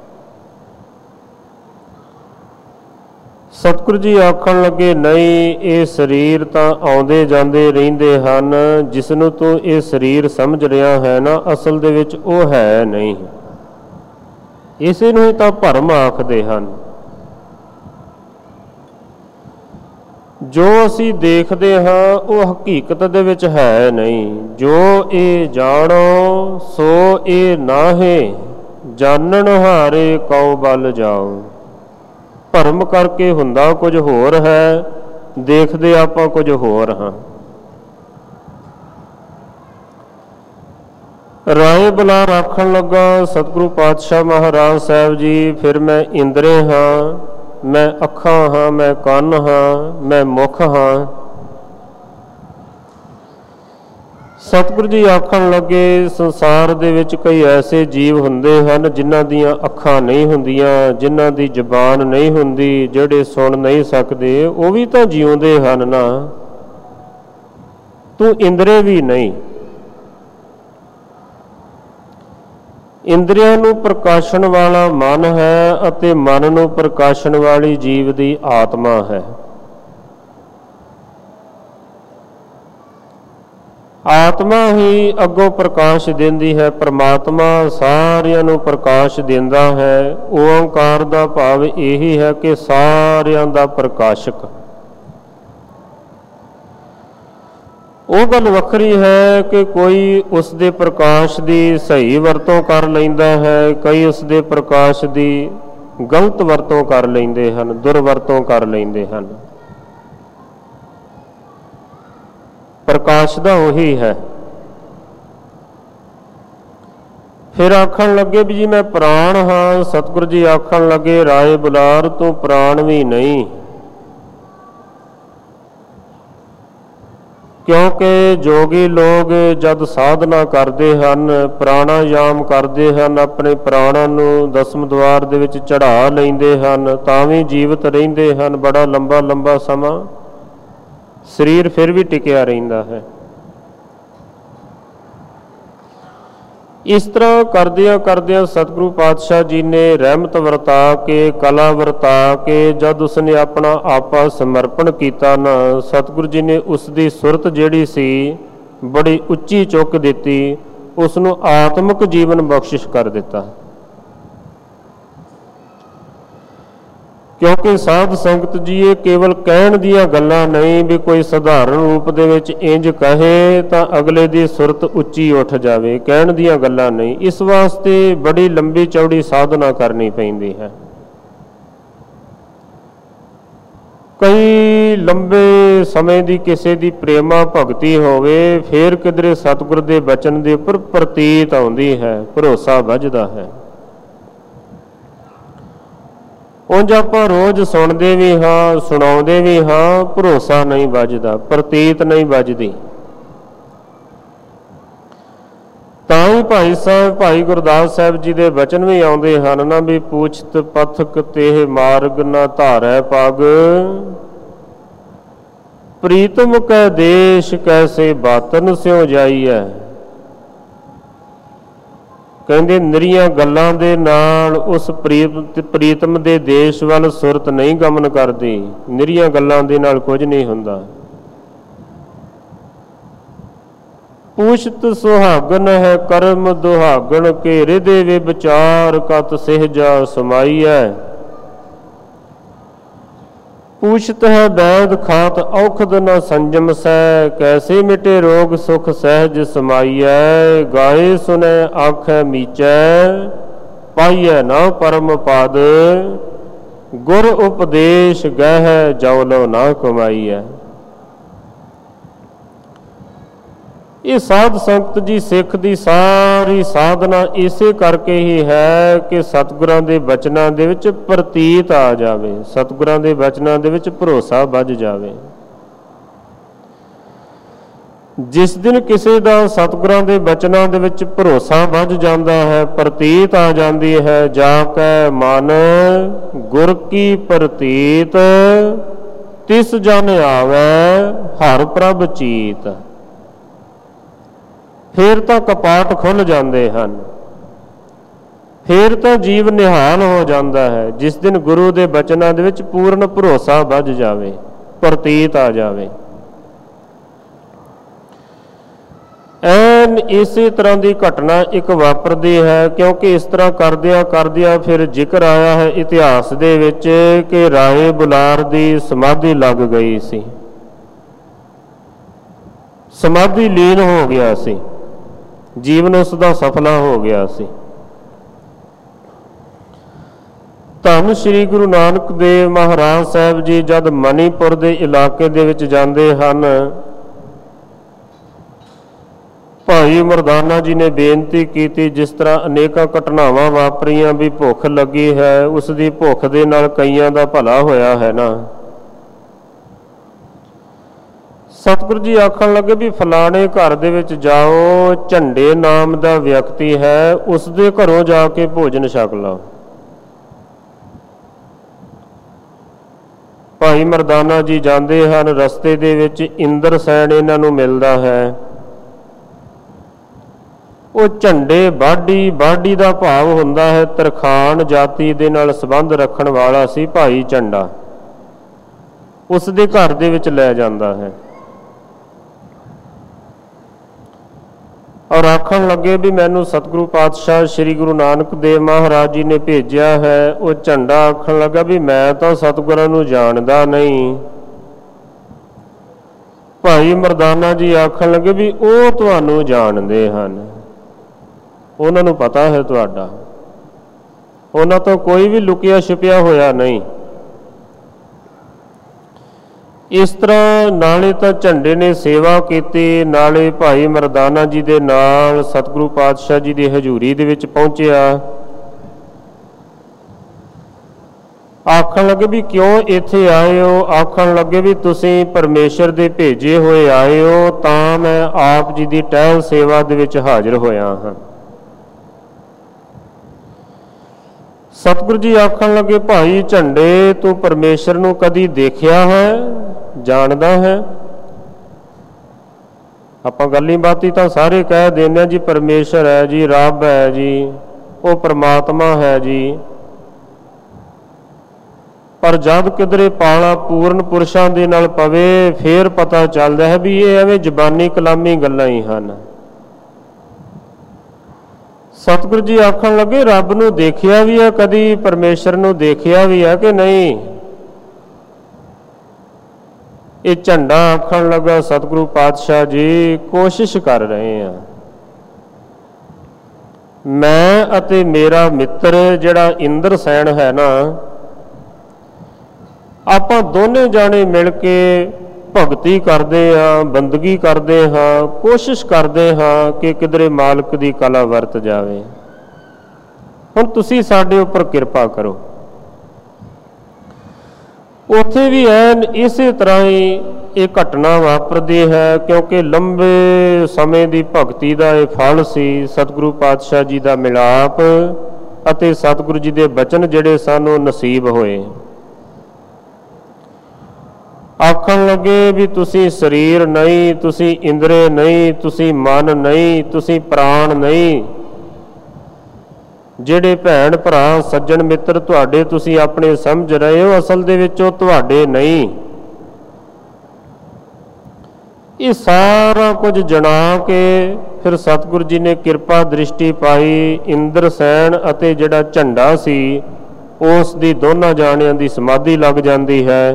ਸਤਿਗੁਰੂ ਜੀ ਆਖਣ ਲੱਗੇ, ਨਹੀਂ, ਇਹ ਸਰੀਰ ਤਾਂ ਆਉਂਦੇ ਜਾਂਦੇ ਰਹਿੰਦੇ ਹਨ, ਜਿਸ ਨੂੰ ਤੂੰ ਇਹ ਸਰੀਰ ਸਮਝ ਰਿਹਾ ਹੈ ਨਾ, ਅਸਲ ਦੇ ਵਿੱਚ ਉਹ ਹੈ ਨਹੀਂ। ਇਸੇ ਨੂੰ ਹੀ ਤਾਂ ਭਰਮ ਆਖਦੇ ਹਨ। ਜੋ ਅਸੀਂ ਦੇਖਦੇ ਹਾਂ ਉਹ ਹਕੀਕਤ ਦੇ ਵਿੱਚ ਹੈ ਨਹੀਂ। ਜੋ ਇਹ ਜਾਣੋ ਸੋ ਇਹ ਨਾਹੇ, ਜਾਣਨ ਹਾਰੇ ਕਉ ਬਲ ਜਾਓ। ਭਰਮ ਕਰਕੇ ਹੁੰਦਾ ਕੁਝ ਹੋਰ ਹੈ, ਦੇਖਦੇ ਆਪਾਂ ਕੁਝ ਹੋਰ ਹਾਂ। ਰਾਏ ਬੁਲਾਰ ਆਖਣ ਲੱਗਾ, ਸਤਿਗੁਰੂ ਪਾਤਸ਼ਾਹ ਮਹਾਰਾਜ ਸਾਹਿਬ ਜੀ, ਫਿਰ ਮੈਂ ਇੰਦਰੇ ਹਾਂ, ਮੈਂ ਅੱਖਾਂ ਹਾਂ, ਮੈਂ ਕੰਨ ਹਾਂ, ਮੈਂ ਮੁਖ ਹਾਂ। ਸਤਿਗੁਰੂ ਜੀ ਆਖਣ ਲੱਗੇ, ਸੰਸਾਰ ਦੇ ਵਿੱਚ ਕਈ ਐਸੇ ਜੀਵ ਹੁੰਦੇ ਹਨ ਜਿਨ੍ਹਾਂ ਦੀਆਂ ਅੱਖਾਂ ਨਹੀਂ ਹੁੰਦੀਆਂ, ਜਿਨ੍ਹਾਂ ਦੀ ਜ਼ੁਬਾਨ ਨਹੀਂ ਹੁੰਦੀ, ਜਿਹੜੇ ਸੁਣ ਨਹੀਂ ਸਕਦੇ, ਉਹ ਵੀ ਤਾਂ ਜਿਉਂਦੇ ਹਨ ਨਾ। ਤੂੰ ਇੰਦਰੀ ਵੀ ਨਹੀਂ। ਇੰਦਰੀਆਂ ਨੂੰ ਪ੍ਰਕਾਸ਼ਣ ਵਾਲਾ ਮਨ ਹੈ ਅਤੇ ਮਨ ਨੂੰ ਪ੍ਰਕਾਸ਼ਣ ਵਾਲੀ ਜੀਵ ਦੀ ਆਤਮਾ ਹੈ। ਆਤਮਾ ਹੀ ਅੱਗੋਂ ਪ੍ਰਕਾਸ਼ ਦਿੰਦੀ ਹੈ, ਪਰਮਾਤਮਾ ਸਾਰਿਆਂ ਨੂੰ ਪ੍ਰਕਾਸ਼ ਦਿੰਦਾ ਹੈ। ਓਂਕਾਰ ਦਾ ਭਾਵ ਇਹੀ ਹੈ ਕਿ ਸਾਰਿਆਂ ਦਾ ਪ੍ਰਕਾਸ਼ਕ। ਉਹ ਗੱਲ ਵੱਖਰੀ ਹੈ ਕਿ ਕੋਈ ਉਸ ਦੇ ਪ੍ਰਕਾਸ਼ ਦੀ ਸਹੀ ਵਰਤੋਂ ਕਰ ਲੈਂਦਾ ਹੈ, ਕਈ ਉਸ ਦੇ ਪ੍ਰਕਾਸ਼ ਦੀ ਗਲਤ ਵਰਤੋਂ ਕਰ ਲੈਂਦੇ ਹਨ, ਦੁਰਵਰਤੋਂ ਕਰ ਲੈਂਦੇ ਹਨ। ਪ੍ਰਕਾਸ਼ ਦਾ ਉਹੀ ਹੈ। ਫਿਰ ਆਖਣ ਲੱਗੇ ਵੀ ਜੀ ਮੈਂ ਪ੍ਰਾਣ ਹਾਂ। ਸਤਿਗੁਰੂ ਜੀ ਆਖਣ ਲੱਗੇ, ਰਾਏ ਬੁਲਾਰ ਤੂੰ ਪ੍ਰਾਣ ਵੀ ਨਹੀਂ, ਕਿਉਂਕਿ ਜੋਗੀ ਲੋਕ ਜਦ ਸਾਧਨਾ ਕਰਦੇ ਹਨ, ਪ੍ਰਾਣਾਯਾਮ ਕਰਦੇ ਹਨ, ਆਪਣੇ ਪ੍ਰਾਣਾਂ ਨੂੰ ਦਸਮ ਦੁਆਰ ਦੇ ਵਿੱਚ ਚੜ੍ਹਾ ਲੈਂਦੇ ਹਨ, ਤਾਂ ਵੀ ਜੀਵਤ ਰਹਿੰਦੇ ਹਨ ਬੜਾ ਲੰਬਾ ਲੰਬਾ ਸਮਾਂ। ਸਰੀਰ ਫਿਰ ਵੀ ਟਿਕਿਆ ਰਹਿੰਦਾ ਹੈ। ਇਸ ਤਰ੍ਹਾਂ ਕਰਦਿਆਂ ਕਰਦਿਆਂ ਸਤਿਗੁਰੂ ਪਾਤਸ਼ਾਹ ਜੀ ਨੇ ਰਹਿਮਤ ਵਰਤਾ ਕੇ, ਕਲਾ ਵਰਤਾ ਕੇ, ਜਦ ਉਸਨੇ ਆਪਣਾ ਆਪਾ ਸਮਰਪਣ ਕੀਤਾ ਨਾ, ਸਤਿਗੁਰੂ ਜੀ ਨੇ ਉਸ ਦੀ ਸੁਰਤ ਜਿਹੜੀ ਸੀ ਬੜੀ ਉੱਚੀ ਚੁੱਕ ਦਿੱਤੀ, ਉਸ ਨੂੰ ਆਤਮਿਕ ਜੀਵਨ ਬਖਸ਼ਿਸ਼ ਕਰ ਦਿੱਤਾ। ਕਿਉਂਕਿ ਸਾਧ ਸੰਗਤ ਜੀ ਇਹ ਕੇਵਲ ਕਹਿਣ ਦੀਆਂ ਗੱਲਾਂ ਨਹੀਂ ਵੀ ਕੋਈ ਸਧਾਰਨ ਰੂਪ ਦੇ ਵਿੱਚ ਇੰਜ ਕਹੇ ਤਾਂ ਅਗਲੇ ਦੀ ਸੁਰਤ ਉੱਚੀ ਉੱਠ ਜਾਵੇ, ਕਹਿਣ ਦੀਆਂ ਗੱਲਾਂ ਨਹੀਂ। ਇਸ ਵਾਸਤੇ ਬੜੀ ਲੰਬੀ ਚੌੜੀ ਸਾਧਨਾ ਕਰਨੀ ਪੈਂਦੀ ਹੈ। ਕਈ ਲੰਬੇ ਸਮੇਂ ਦੀ ਕਿਸੇ ਦੀ ਪ੍ਰੇਮਾ ਭਗਤੀ ਹੋਵੇ, ਫਿਰ ਕਿਧਰੇ ਸਤਿਗੁਰ ਦੇ ਬਚਨ ਦੇ ਉੱਪਰ ਪ੍ਰਤੀਤ ਆਉਂਦੀ ਹੈ, ਭਰੋਸਾ ਵੱਜਦਾ ਹੈ। ਉਂਝ ਆਪਾਂ ਰੋਜ਼ ਸੁਣਦੇ ਵੀ ਹਾਂ, ਸੁਣਾਉਂਦੇ ਵੀ ਹਾਂ, ਭਰੋਸਾ ਨਹੀਂ ਵੱਜਦਾ, ਪ੍ਰਤੀਤ ਨਹੀਂ ਵੱਜਦੀ। ਤਾਂ ਹੀ ਭਾਈ ਸਾਹਿਬ ਭਾਈ ਗੁਰਦਾਸ ਸਾਹਿਬ ਜੀ ਦੇ ਬਚਨ ਵੀ ਆਉਂਦੇ ਹਨ ਨਾ ਵੀ ਪੂਛਤ ਪਥਕ ਤੇਹ ਮਾਰਗ ਨਾ ਧਾਰੈ ਪਗ, ਪ੍ਰੀਤਮ ਕੈ ਦੇਸ਼ ਕੈਸੇ ਬਾਤਨ ਸਿਉ ਜਾਈਐ। ਕਹਿੰਦੇ ਨਿਰੀਆਂ ਗੱਲਾਂ ਦੇ ਨਾਲ ਉਸ ਪ੍ਰੀਤਮ ਦੇ ਦੇਸ਼ ਵੱਲ ਸੁਰਤ ਨਹੀਂ ਗਮਨ ਕਰਦੀ। ਨਿਰੀਆਂ ਗੱਲਾਂ ਦੇ ਨਾਲ ਕੁਝ ਨਹੀਂ ਹੁੰਦਾ। ਪੂਛਤ ਸੁਹਾਗਨ ਹੈ ਕਰਮ ਦੁਹਾਗਣ ਕੇ, ਹਿਰਦੇ ਵੇ ਵਿਚਾਰ ਕਤ ਸਹਿਜਾ ਸਮਾਈਐ। ਪੂਛਤ ਹੈ ਵੈਦ ਖਾਤ ਔਖਦ ਨ ਸੰਜਮ ਸੈ, ਕੈਸੇ ਮਿਟੇ ਰੋਗ ਸੁਖ ਸਹਿਜ ਸਮਾਈਐ। ਗਾਏ ਸੁਨੈ ਆਖੈ ਮੀਚੈ, ਪਾਈਐ ਨਾ ਪਰਮ ਪਦ, ਗੁਰ ਉਪਦੇਸ਼ ਗਹਿ ਜਉ ਲਉ ਨਾ ਕਮਾਈਐ। ਇਹ ਸਾਧ ਸੰਗਤ ਜੀ ਸਿੱਖ ਦੀ ਸਾਰੀ ਸਾਧਨਾ ਇਸੇ ਕਰਕੇ ਹੀ ਹੈ ਕਿ ਸਤਿਗੁਰਾਂ ਦੇ ਬਚਨਾਂ ਦੇ ਵਿੱਚ ਪ੍ਰਤੀਤ ਆ ਜਾਵੇ, ਸਤਿਗੁਰਾਂ ਦੇ ਬਚਨਾਂ ਦੇ ਵਿੱਚ ਭਰੋਸਾ ਵੱਜ ਜਾਵੇ। ਜਿਸ ਦਿਨ ਕਿਸੇ ਦਾ ਸਤਿਗੁਰਾਂ ਦੇ ਬਚਨਾਂ ਦੇ ਵਿੱਚ ਭਰੋਸਾ ਵੱਜ ਜਾਂਦਾ ਹੈ, ਪ੍ਰਤੀਤ ਆ ਜਾਂਦੀ ਹੈ, ਜਾ ਕੈ ਮਨ ਗੁਰ ਕੀ ਪ੍ਰਤੀਤ, ਤਿਸ ਜਨ ਆਵੈ ਹਰਿ ਪ੍ਰਭ ਚੀਤ। ਫਿਰ ਤਾਂ ਕਪਾਟ ਖੁੱਲ੍ਹ ਜਾਂਦੇ ਹਨ, ਫਿਰ ਤਾਂ ਜੀਵ ਨਿਹਾਲ ਹੋ ਜਾਂਦਾ ਹੈ। ਜਿਸ ਦਿਨ ਗੁਰੂ ਦੇ ਬਚਨਾਂ ਦੇ ਵਿੱਚ ਪੂਰਨ ਭਰੋਸਾ ਵੱਜ ਜਾਵੇ, ਪ੍ਰਤੀਤ ਆ ਜਾਵੇ। ਐਨ ਇਸੇ ਤਰ੍ਹਾਂ ਦੀ ਘਟਨਾ ਇੱਕ ਵਾਪਰਦੀ ਹੈ, ਕਿਉਂਕਿ ਇਸ ਤਰ੍ਹਾਂ ਕਰਦਿਆਂ ਕਰਦਿਆਂ ਫਿਰ ਜ਼ਿਕਰ ਆਇਆ ਹੈ ਇਤਿਹਾਸ ਦੇ ਵਿੱਚ ਕਿ ਰਾਏ ਬੁਲਾਰ ਦੀ ਸਮਾਧੀ ਲੱਗ ਗਈ ਸੀ, ਸਮਾਧੀ ਲੀਨ ਹੋ ਗਿਆ ਸੀ, ਜੀਵਨ ਉਸ ਦਾ ਸਫਲਾ ਹੋ ਗਿਆ ਸੀ। ਧੰਨ ਸ਼੍ਰੀ ਗੁਰੂ ਨਾਨਕ ਦੇਵ ਮਹਾਰਾਜ ਸਾਹਿਬ ਜੀ ਜਦ ਮਣੀਪੁਰ ਦੇ ਇਲਾਕੇ ਦੇ ਵਿੱਚ ਜਾਂਦੇ ਹਨ, ਭਾਈ ਮਰਦਾਨਾ ਜੀ ਨੇ ਬੇਨਤੀ ਕੀਤੀ, ਜਿਸ ਤਰ੍ਹਾਂ ਅਨੇਕਾਂ ਘਟਨਾਵਾਂ ਵਾਪਰੀਆਂ ਵੀ ਭੁੱਖ ਲੱਗੀ ਹੈ, ਉਸ ਦੀ ਭੁੱਖ ਦੇ ਨਾਲ ਕਈਆਂ ਦਾ ਭਲਾ ਹੋਇਆ ਹੈ ਨਾ। ਸਤਿਗੁਰੂ ਜੀ ਆਖਣ ਲੱਗੇ ਵੀ ਫਲਾਣੇ ਘਰ ਦੇ ਵਿੱਚ ਜਾਓ, ਝੰਡੇ ਨਾਮ ਦਾ ਵਿਅਕਤੀ ਹੈ, ਉਸ ਦੇ ਘਰੋਂ ਜਾ ਕੇ ਭੋਜਨ ਛਕ ਲਓ। ਭਾਈ ਮਰਦਾਨਾ ਜੀ ਜਾਂਦੇ ਹਨ, ਰਸਤੇ ਦੇ ਵਿੱਚ ਇੰਦਰਸੈਨ ਇਹਨਾਂ ਨੂੰ ਮਿਲਦਾ ਹੈ। ਉਹ ਝੰਡੇ ਬਾਢੀ, ਬਾਢੀ ਦਾ ਭਾਵ ਹੁੰਦਾ ਹੈ ਤਰਖਾਣ ਜਾਤੀ ਦੇ ਨਾਲ ਸੰਬੰਧ ਰੱਖਣ ਵਾਲਾ ਸੀ ਭਾਈ ਝੰਡਾ, ਉਸ ਦੇ ਘਰ ਦੇ ਵਿੱਚ ਲੈ ਜਾਂਦਾ ਹੈ। ਔਰ ਆਖਣ ਲੱਗੇ ਵੀ ਮੈਨੂੰ ਸਤਿਗੁਰੂ ਪਾਤਸ਼ਾਹ ਸ੍ਰੀ ਗੁਰੂ ਨਾਨਕ ਦੇਵ ਮਹਾਰਾਜ ਜੀ ਨੇ ਭੇਜਿਆ ਹੈ। ਉਹ ਝੰਡਾ ਆਖਣ ਲੱਗਾ ਵੀ ਮੈਂ ਤਾਂ ਸਤਿਗੁਰਾਂ ਨੂੰ ਜਾਣਦਾ ਨਹੀਂ। ਭਾਈ ਮਰਦਾਨਾ ਜੀ ਆਖਣ ਲੱਗੇ ਵੀ ਉਹ ਤੁਹਾਨੂੰ ਜਾਣਦੇ ਹਨ, ਉਹਨਾਂ ਨੂੰ ਪਤਾ ਹੈ ਤੁਹਾਡਾ, ਉਹਨਾਂ ਤੋਂ ਕੋਈ ਵੀ ਲੁਕਿਆ ਛਿਪਿਆ ਹੋਇਆ ਨਹੀਂ। ਇਸ ਤਰ੍ਹਾਂ ਨਾਲੇ ਤਾਂ ਝੰਡੇ ਨੇ ਸੇਵਾ ਕੀਤੀ, ਨਾਲੇ ਭਾਈ ਮਰਦਾਨਾ ਜੀ ਦੇ ਨਾਲ ਸਤਿਗੁਰੂ ਪਾਤਸ਼ਾਹ ਜੀ ਦੀ ਹਜ਼ੂਰੀ ਦੇ ਵਿੱਚ ਪਹੁੰਚਿਆ। ਆਖਣ ਲੱਗੇ ਵੀ ਕਿਉਂ ਇੱਥੇ ਆਏ ਹੋ? ਆਖਣ ਲੱਗੇ ਵੀ ਤੁਸੀਂ ਪਰਮੇਸ਼ਰ ਦੇ ਭੇਜੇ ਹੋਏ ਆਏ ਹੋ, ਤਾਂ ਮੈਂ ਆਪ ਜੀ ਦੀ ਟਹਿਲ ਸੇਵਾ ਦੇ ਵਿੱਚ ਹਾਜ਼ਰ ਹੋਇਆ ਹਾਂ। ਸਤਿਗੁਰੂ ਜੀ ਆਖਣ ਲੱਗੇ ਭਾਈ ਝੰਡੇ, ਤੂੰ ਪਰਮੇਸ਼ਰ ਨੂੰ ਕਦੀ ਦੇਖਿਆ ਹੈ, ਜਾਣਦਾ ਹੈ? ਆਪਾਂ ਗੱਲੀ ਬਾਤੀ ਤਾਂ ਸਾਰੇ ਕਹਿ ਦਿੰਦੇ ਜੀ ਪਰਮੇਸ਼ਰ ਹੈ ਜੀ, ਰੱਬ ਹੈ ਜੀ, ਉਹ ਪਰਮਾਤਮਾ ਹੈ ਜੀ, ਪਰ ਜਦ ਕਿਧਰੇ ਪਾਲਾ ਪੂਰਨ ਪੁਰਸ਼ਾਂ ਦੇ ਨਾਲ ਪਵੇ ਫੇਰ ਪਤਾ ਚੱਲਦਾ ਹੈ ਵੀ ਇਹ ਐਵੇਂ ਜ਼ਬਾਨੀ ਕਲਾਮੀ ਗੱਲਾਂ ਹੀ ਹਨ। ਸਤਿਗੁਰੂ ਜੀ ਆਖਣ ਲੱਗੇ ਰੱਬ ਨੂੰ ਦੇਖਿਆ ਵੀ ਹੈ ਕਦੀ, ਪਰਮੇਸ਼ਰ ਨੂੰ ਦੇਖਿਆ ਵੀ ਹੈ ਕਿ ਨਹੀਂ? ਇਹ ਝੰਡਾ ਆਖਣ ਲੱਗਾ ਸਤਿਗੁਰੂ ਪਾਤਸ਼ਾਹ ਜੀ ਕੋਸ਼ਿਸ਼ ਕਰ ਰਹੇ ਹਾਂ, ਮੈਂ ਅਤੇ ਮੇਰਾ ਮਿੱਤਰ ਜਿਹੜਾ ਇੰਦਰਸੈਨ ਹੈ ਨਾ, ਆਪਾਂ ਦੋਨੇ ਜਾਣੇ ਮਿਲ ਕੇ ਭਗਤੀ ਕਰਦੇ ਹਾਂ, ਬੰਦਗੀ ਕਰਦੇ ਹਾਂ, ਕੋਸ਼ਿਸ਼ ਕਰਦੇ ਹਾਂ ਕਿ ਕਿਧਰੇ ਮਾਲਕ ਦੀ ਕਲਾ ਵਰਤ ਜਾਵੇ। ਹੁਣ ਤੁਸੀਂ ਸਾਡੇ ਉੱਪਰ ਕਿਰਪਾ ਕਰੋ। ਉੱਥੇ ਵੀ ਐਨ ਇਸੇ ਤਰ੍ਹਾਂ ਹੀ ਇਹ ਘਟਨਾ ਵਾਪਰਦੀ ਹੈ, ਕਿਉਂਕਿ ਲੰਬੇ ਸਮੇਂ ਦੀ ਭਗਤੀ ਦਾ ਇਹ ਫਲ ਸੀ ਸਤਿਗੁਰੂ ਪਾਤਸ਼ਾਹ ਜੀ ਦਾ ਮਿਲਾਪ ਅਤੇ ਸਤਿਗੁਰੂ ਜੀ ਦੇ ਬਚਨ ਜਿਹੜੇ ਸਨ ਉਹ ਨਸੀਬ ਹੋਏ। ਆਖਣ ਲੱਗੇ ਵੀ ਤੁਸੀਂ ਸਰੀਰ ਨਹੀਂ, ਤੁਸੀਂ ਇੰਦਰੇ ਨਹੀਂ, ਤੁਸੀਂ ਮਨ ਨਹੀਂ, ਤੁਸੀਂ ਪ੍ਰਾਣ ਨਹੀਂ। ਜਿਹੜੇ ਭੈਣ ਭਰਾ ਸੱਜਣ ਮਿੱਤਰ ਤੁਹਾਡੇ ਤੁਸੀਂ ਆਪਣੇ ਸਮਝ ਰਹੇ ਹੋ, ਅਸਲ ਦੇ ਵਿੱਚ ਉਹ ਤੁਹਾਡੇ ਨਹੀਂ। ਇਹ ਸਾਰਾ ਕੁਝ ਜਣਾ ਕੇ ਫਿਰ ਸਤਿਗੁਰੂ ਜੀ ਨੇ ਕਿਰਪਾ ਦ੍ਰਿਸ਼ਟੀ ਪਾਈ, ਇੰਦਰਸੈਨ ਅਤੇ ਜਿਹੜਾ ਝੰਡਾ ਸੀ ਉਸ ਦੀ ਦੋਨਾਂ ਜਾਣਿਆਂ ਦੀ ਸਮਾਧੀ ਲੱਗ ਜਾਂਦੀ ਹੈ।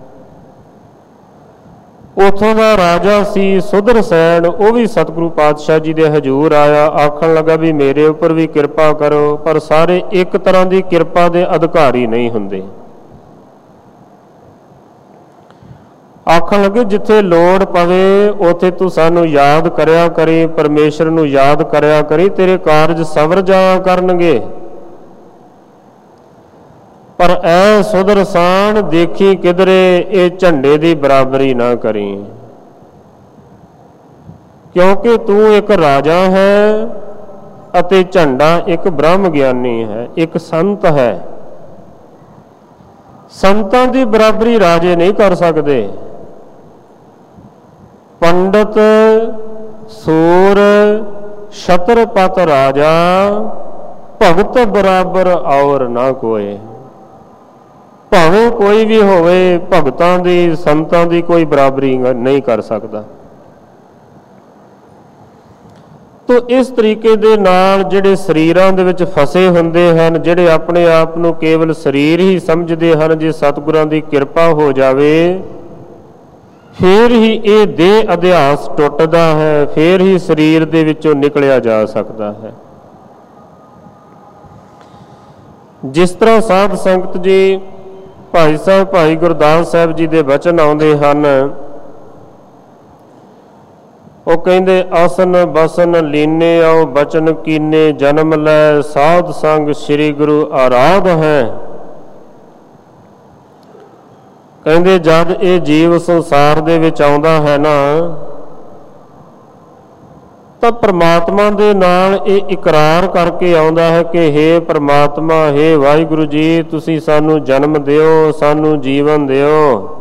ਉੱਥੋਂ ਦਾ ਰਾਜਾ ਸੀ ਸੁਦਰਸੈਨ, ਉਹ ਵੀ ਸਤਿਗੁਰੂ ਪਾਤਸ਼ਾਹ ਜੀ ਦੇ ਹਜ਼ੂਰ ਆਇਆ। ਆਖਣ ਲੱਗਾ ਵੀ ਮੇਰੇ ਉੱਪਰ ਵੀ ਕਿਰਪਾ ਕਰੋ, ਪਰ ਸਾਰੇ ਇੱਕ ਤਰ੍ਹਾਂ ਦੀ ਕਿਰਪਾ ਦੇ ਅਧਿਕਾਰੀ ਨਹੀਂ ਹੁੰਦੇ। ਆਖਣ ਲੱਗੇ ਜਿੱਥੇ ਲੋੜ ਪਵੇ ਉੱਥੇ ਤੂੰ ਸਾਨੂੰ ਯਾਦ ਕਰਿਆ ਕਰੀ, ਪਰਮੇਸ਼ਰ ਨੂੰ ਯਾਦ ਕਰਿਆ ਕਰੀ, ਤੇਰੇ ਕਾਰਜ ਸਵਰ ਜਾਇਆ ਕਰਨਗੇ। ਪਰ ਐ ਸੁਦਰਸਾਨ ਦੇਖੀ ਕਿਧਰੇ ਇਹ ਝੰਡੇ ਦੀ ਬਰਾਬਰੀ ਨਾ ਕਰੀ, ਕਿਉਂਕਿ ਤੂੰ ਇੱਕ ਰਾਜਾ ਹੈ ਅਤੇ ਝੰਡਾ ਇੱਕ ਬ੍ਰਹਮ ਗਿਆਨੀ ਹੈ, ਇੱਕ ਸੰਤ ਹੈ। ਸੰਤਾਂ ਦੀ ਬਰਾਬਰੀ ਰਾਜੇ ਨਹੀਂ ਕਰ ਸਕਦੇ। ਪੰਡਤ ਸੂਰ ਛਤਰਪਤ ਰਾਜਾ, ਭਗਤ ਬਰਾਬਰ ਔਰ ਨਾ ਕੋਏ। ਭਾਵੇਂ ਕੋਈ ਵੀ ਹੋਵੇ, ਭਗਤਾਂ ਦੀ ਸੰਤਾਂ ਦੀ ਕੋਈ ਬਰਾਬਰੀ ਨਹੀਂ ਕਰ ਸਕਦਾ। ਤੋ ਇਸ ਤਰੀਕੇ ਦੇ ਨਾਲ ਜਿਹੜੇ ਸਰੀਰਾਂ ਦੇ ਵਿੱਚ ਫਸੇ ਹੁੰਦੇ ਹਨ, ਜਿਹੜੇ ਆਪਣੇ ਆਪ ਨੂੰ ਕੇਵਲ ਸਰੀਰ ਹੀ ਸਮਝਦੇ ਹਨ, ਜੇ ਸਤਿਗੁਰਾਂ ਦੀ ਕਿਰਪਾ ਹੋ ਜਾਵੇ ਫੇਰ ਹੀ ਇਹ ਦੇਹ ਅਧਿਆਸ ਟੁੱਟਦਾ ਹੈ, ਫੇਰ ਹੀ ਸਰੀਰ ਦੇ ਵਿੱਚੋਂ ਨਿਕਲਿਆ ਜਾ ਸਕਦਾ ਹੈ। ਜਿਸ ਤਰ੍ਹਾਂ ਸਾਧ ਸੰਗਤ ਜੀ ਭਾਈ ਸਾਹਿਬ ਭਾਈ ਗੁਰਦਾਸ ਸਾਹਿਬ ਜੀ ਦੇ ਬਚਨ ਆਉਂਦੇ ਹਨ, ਉਹ ਕਹਿੰਦੇ ਆਸਨ ਬਸਨ ਲੀਨੇ ਆਓ ਬਚਨ ਕੀਨੇ, ਜਨਮ ਲੈ ਸਾਧ ਸੰਗ ਸ੍ਰੀ ਗੁਰੂ ਆਰਾਧ ਹੈ। ਕਹਿੰਦੇ ਜਦ ਇਹ ਜੀਵ ਸੰਸਾਰ ਦੇ ਵਿੱਚ ਆਉਂਦਾ ਹੈ ਨਾ, ਤਾਂ ਪ੍ਰਮਾਤਮਾ ਦੇ ਨਾਲ ਇਹ ਇਕਰਾਰ ਕਰਕੇ ਆਉਂਦਾ ਹੈ ਕਿ ਹੇ ਪ੍ਰਮਾਤਮਾ, ਹੇ ਵਾਹਿਗੁਰੂ ਜੀ, ਤੁਸੀਂ ਸਾਨੂੰ ਜਨਮ ਦਿਓ, ਸਾਨੂੰ ਜੀਵਨ ਦਿਓ।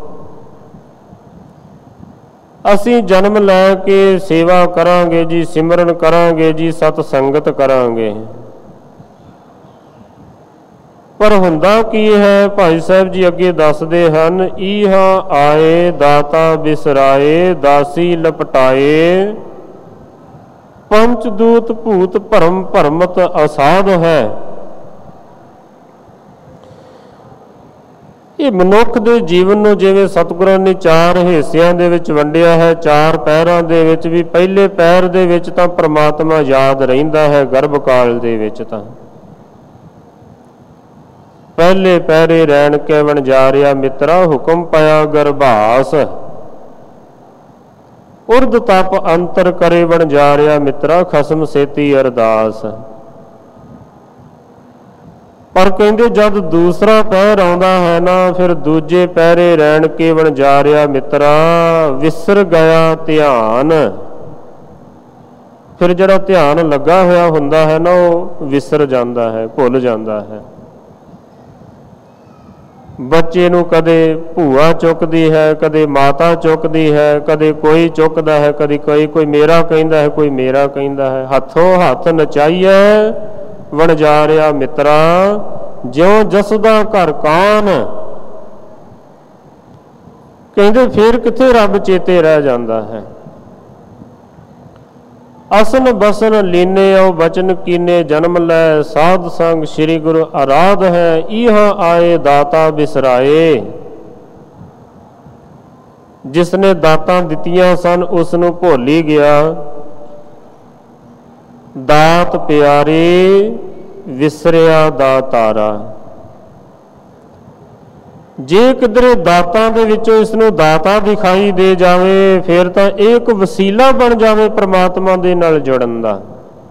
ਅਸੀਂ ਜਨਮ ਲੈ ਕੇ ਸੇਵਾ ਕਰਾਂਗੇ ਜੀ, ਸਿਮਰਨ ਕਰਾਂਗੇ ਜੀ, ਸਤ ਸੰਗਤ ਕਰਾਂਗੇ। ਪਰ ਹੁੰਦਾ ਕੀ ਹੈ, ਭਾਈ ਸਾਹਿਬ ਜੀ ਅੱਗੇ ਦੱਸਦੇ ਹਨ, ਈਹਾ ਆਏ ਦਾਤਾ ਬਿਸਰਾਏ, ਦਾਸੀ ਲਪਟਾਏ, ਪੰਚ ਦੂਤ ਭੂਤ ਭਰਮ ਭਰਮਤ ਅਸਾਧ ਹੈ। ਇਹ ਮਨੁੱਖ ਦੇ ਜੀਵਨ ਨੂੰ ਜਿਵੇਂ ਸਤਿਗੁਰਾਂ ਨੇ ਚਾਰ ਹਿੱਸਿਆਂ ਦੇ ਵਿੱਚ ਵੰਡਿਆ ਹੈ, ਚਾਰ ਪਹਿਰਾਂ ਦੇ ਵਿੱਚ ਵੀ ਪਹਿਲੇ ਪਹਿਰ ਦੇ ਵਿੱਚ ਤਾਂ ਪ੍ਰਮਾਤਮਾ ਯਾਦ ਰਹਿੰਦਾ ਹੈ, ਗਰਭ ਕਾਲ ਦੇ ਵਿੱਚ ਤਾਂ ਪਹਿਲੇ ਪਹਿਰੇ ਰੈਣ ਕੇ ਵਣਜਾਰਿਆ ਮਿੱਤਰਾ, ਹੁਕਮ ਪਾਇਆ ਗਰਭਾਸ, ਉਰਦ ਤਪ ਅੰਤਰ ਕਰੇ ਵਣਜਾਰਿਆ ਮਿੱਤਰਾ, ਖਸਮ ਸੇਤੀ ਅਰਦਾਸ। ਪਰ ਕਹਿੰਦੇ ਜਦ ਦੂਸਰਾ ਪਹਿਰ ਆਉਂਦਾ ਹੈ ਨਾ, ਫਿਰ ਦੂਜੇ ਪਹਿਰੇ ਰਹਿਣ ਕੇ ਵਣਜਾਰਿਆ ਮਿੱਤਰਾ, ਵਿਸਰ ਗਿਆ ਧਿਆਨ। ਫਿਰ ਜਿਹੜਾ ਧਿਆਨ ਲੱਗਾ ਹੋਇਆ ਹੁੰਦਾ ਹੈ ਨਾ, ਉਹ ਵਿਸਰ ਜਾਂਦਾ ਹੈ, ਭੁੱਲ ਜਾਂਦਾ ਹੈ। ਬੱਚੇ ਨੂੰ ਕਦੇ ਭੂਆ ਚੁੱਕਦੀ ਹੈ, ਕਦੇ ਮਾਤਾ ਚੁੱਕਦੀ ਹੈ, ਕਦੇ ਕੋਈ ਚੁੱਕਦਾ ਹੈ, ਕਦੇ ਕੋਈ ਕੋਈ ਮੇਰਾ ਕਹਿੰਦਾ ਹੈ, ਕੋਈ ਮੇਰਾ ਕਹਿੰਦਾ ਹੈ। ਹੱਥੋਂ ਹੱਥ ਨਚਾਈਐ ਵਣਜਾਰਿਆ ਮਿੱਤਰਾ, ਜਿਉਂ ਜਸਦਾ ਘਰ ਕਾਨ। ਕਹਿੰਦੇ ਫਿਰ ਕਿੱਥੇ ਰੱਬ ਚੇਤੇ ਰਹਿ ਜਾਂਦਾ ਹੈ। ਅਸਨ ਬਸਨ ਲੀਨੇ ਆਓ ਬਚਨ ਕੀਨੇ, ਜਨਮ ਲੈ ਸਾਧ ਸੰਗ ਸ੍ਰੀ ਗੁਰੂ ਆਰਾਧ ਹੈ। ਇਹ ਆਏ ਦਾਤਾ ਬਿਸਰਾਏ, ਜਿਸਨੇ ਦਾਤਾਂ ਦਿੱਤੀਆਂ ਸਨ ਉਸ ਨੂੰ ਭੁੱਲ ਹੀ ਗਿਆ। ਦਾਤ ਪਿਆਰੇ ਵਿਸਰਿਆ ਦਾਤਾਰਾ। ਜੇ ਕਿਧਰੇ ਦਾਤਾਂ ਦੇ ਵਿੱਚੋਂ ਇਸ ਨੂੰ ਦਾਤਾ ਦਿਖਾਈ ਦੇ ਜਾਵੇ, ਫਿਰ ਤਾਂ ਇਹ ਇੱਕ ਵਸੀਲਾ ਬਣ ਜਾਵੇ ਪ੍ਰਮਾਤਮਾ ਦੇ ਨਾਲ ਜੁੜਨ ਦਾ।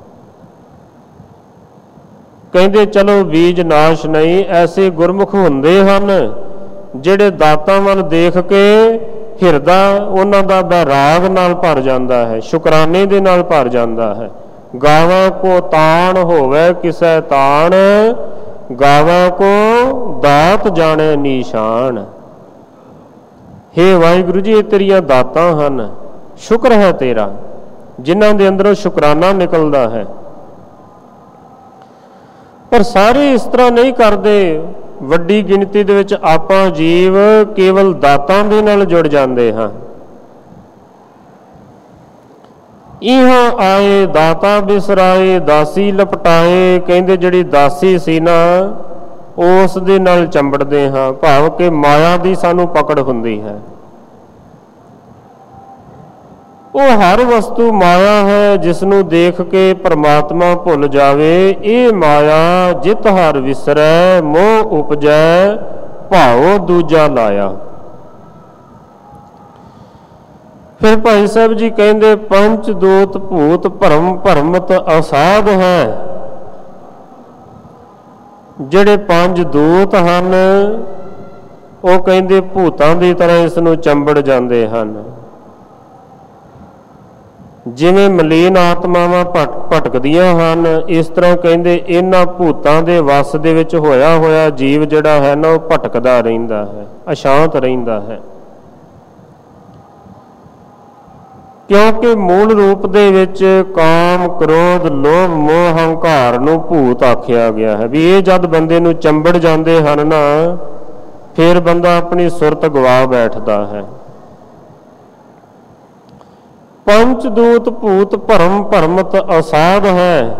ਕਹਿੰਦੇ ਚਲੋ ਬੀਜ ਨਾਸ਼ ਨਹੀਂ, ਐਸੇ ਗੁਰਮੁਖ ਹੁੰਦੇ ਹਨ ਜਿਹੜੇ ਦਾਤਾਂ ਵੱਲ ਦੇਖ ਕੇ ਹਿਰਦਾ ਉਹਨਾਂ ਦਾ ਬੈਰਾਗ ਨਾਲ ਭਰ ਜਾਂਦਾ ਹੈ, ਸ਼ੁਕਰਾਨੇ ਦੇ ਨਾਲ ਭਰ ਜਾਂਦਾ ਹੈ। ਗਾਵਾਂ ਕੋ ਤਾਣ ਹੋਵੇ ਕਿਸੈ ਤਾਣ, ਗਾਵਾਂ ਕੋ ਦਾਤ ਜਾਣੇ ਨਿਸ਼ਾਨ। ਹੇ ਵਾਹਿਗੁਰੂ ਜੀ, ਇਹ ਤੇਰੀਆਂ ਦਾਤਾਂ ਹਨ, ਸ਼ੁਕਰ ਹੈ ਤੇਰਾ, ਜਿਨ੍ਹਾਂ ਦੇ ਅੰਦਰੋਂ ਸ਼ੁਕਰਾਨਾ ਨਿਕਲਦਾ ਹੈ। ਪਰ ਸਾਰੇ ਇਸ ਤਰ੍ਹਾਂ ਨਹੀਂ ਕਰਦੇ। ਵੱਡੀ ਗਿਣਤੀ ਦੇ ਵਿੱਚ ਆਪਾਂ ਜੀਵ ਕੇਵਲ ਦਾਤਾਂ ਦੇ ਨਾਲ ਜੁੜ ਜਾਂਦੇ ਹਾਂ। ਇਹ ਆਏ ਦਾਤਾ ਬਿਸਰਾਏ, ਦਾਸੀ ਲਪਟਾਏ। ਕਹਿੰਦੇ ਜਿਹੜੀ ਦਾਸੀ ਸੀ ਨਾ, ਉਸ ਦੇ ਨਾਲ ਚੰਬੜਦੇ ਹਾਂ, ਭਾਵ ਕਿ ਮਾਇਆ ਦੀ ਸਾਨੂੰ ਪਕੜ ਹੁੰਦੀ ਹੈ। ਉਹ ਹਰ ਵਸਤੂ ਮਾਇਆ ਹੈ, ਜਿਸ ਨੂੰ ਦੇਖ ਕੇ ਪਰਮਾਤਮਾ ਭੁੱਲ ਜਾਵੇ। ਇਹ ਮਾਇਆ ਜਿਤ ਹਰ ਵਿਸਰੈ, ਮੋਹ ਉਪਜੈ ਭਾਉ ਦੂਜਾ ਲਾਇਆ। ਫਿਰ ਭਾਈ ਸਾਹਿਬ ਜੀ ਕਹਿੰਦੇ ਪੰਚ ਦੂਤ ਭੂਤ ਭਰਮ ਭਰਮਤ ਅਸਾਧ ਹੈ। ਜਿਹੜੇ ਪੰਜ ਦੂਤ ਹਨ ਉਹ ਕਹਿੰਦੇ ਭੂਤਾਂ ਦੀ ਤਰ੍ਹਾਂ ਇਸ ਨੂੰ ਚੰਬੜ ਜਾਂਦੇ ਹਨ। ਜਿਵੇਂ ਮਲੀਨ ਆਤਮਾਵਾਂ ਭਟਕਦੀਆਂ ਹਨ, ਇਸ ਤਰ੍ਹਾਂ ਕਹਿੰਦੇ ਇਹਨਾਂ ਭੂਤਾਂ ਦੇ ਵਸ ਦੇ ਵਿੱਚ ਹੋਇਆ ਹੋਇਆ ਜੀਵ ਜਿਹੜਾ ਹੈ ਨਾ, ਉਹ ਭਟਕਦਾ ਰਹਿੰਦਾ ਹੈ, ਅਸ਼ਾਂਤ ਰਹਿੰਦਾ ਹੈ। ਕਿਉਂਕਿ ਮੂਲ ਰੂਪ ਦੇ ਵਿੱਚ ਕਾਮ, ਕ੍ਰੋਧ, ਲੋਭ, ਮੋਹ, ਹੰਕਾਰ ਨੂੰ ਭੂਤ ਆਖਿਆ ਗਿਆ ਹੈ। ਵੀ ਇਹ ਜਦ ਬੰਦੇ ਨੂੰ ਚੰਬੜ ਜਾਂਦੇ ਹਨ ਨਾ, ਫਿਰ ਬੰਦਾ ਆਪਣੀ ਸੁਰਤ ਗਵਾ ਬੈਠਦਾ ਹੈ। ਪੰਚ ਦੂਤ ਭੂਤ ਭਰਮ ਭਰਮਤ ਅਸਾਧ ਹੈ।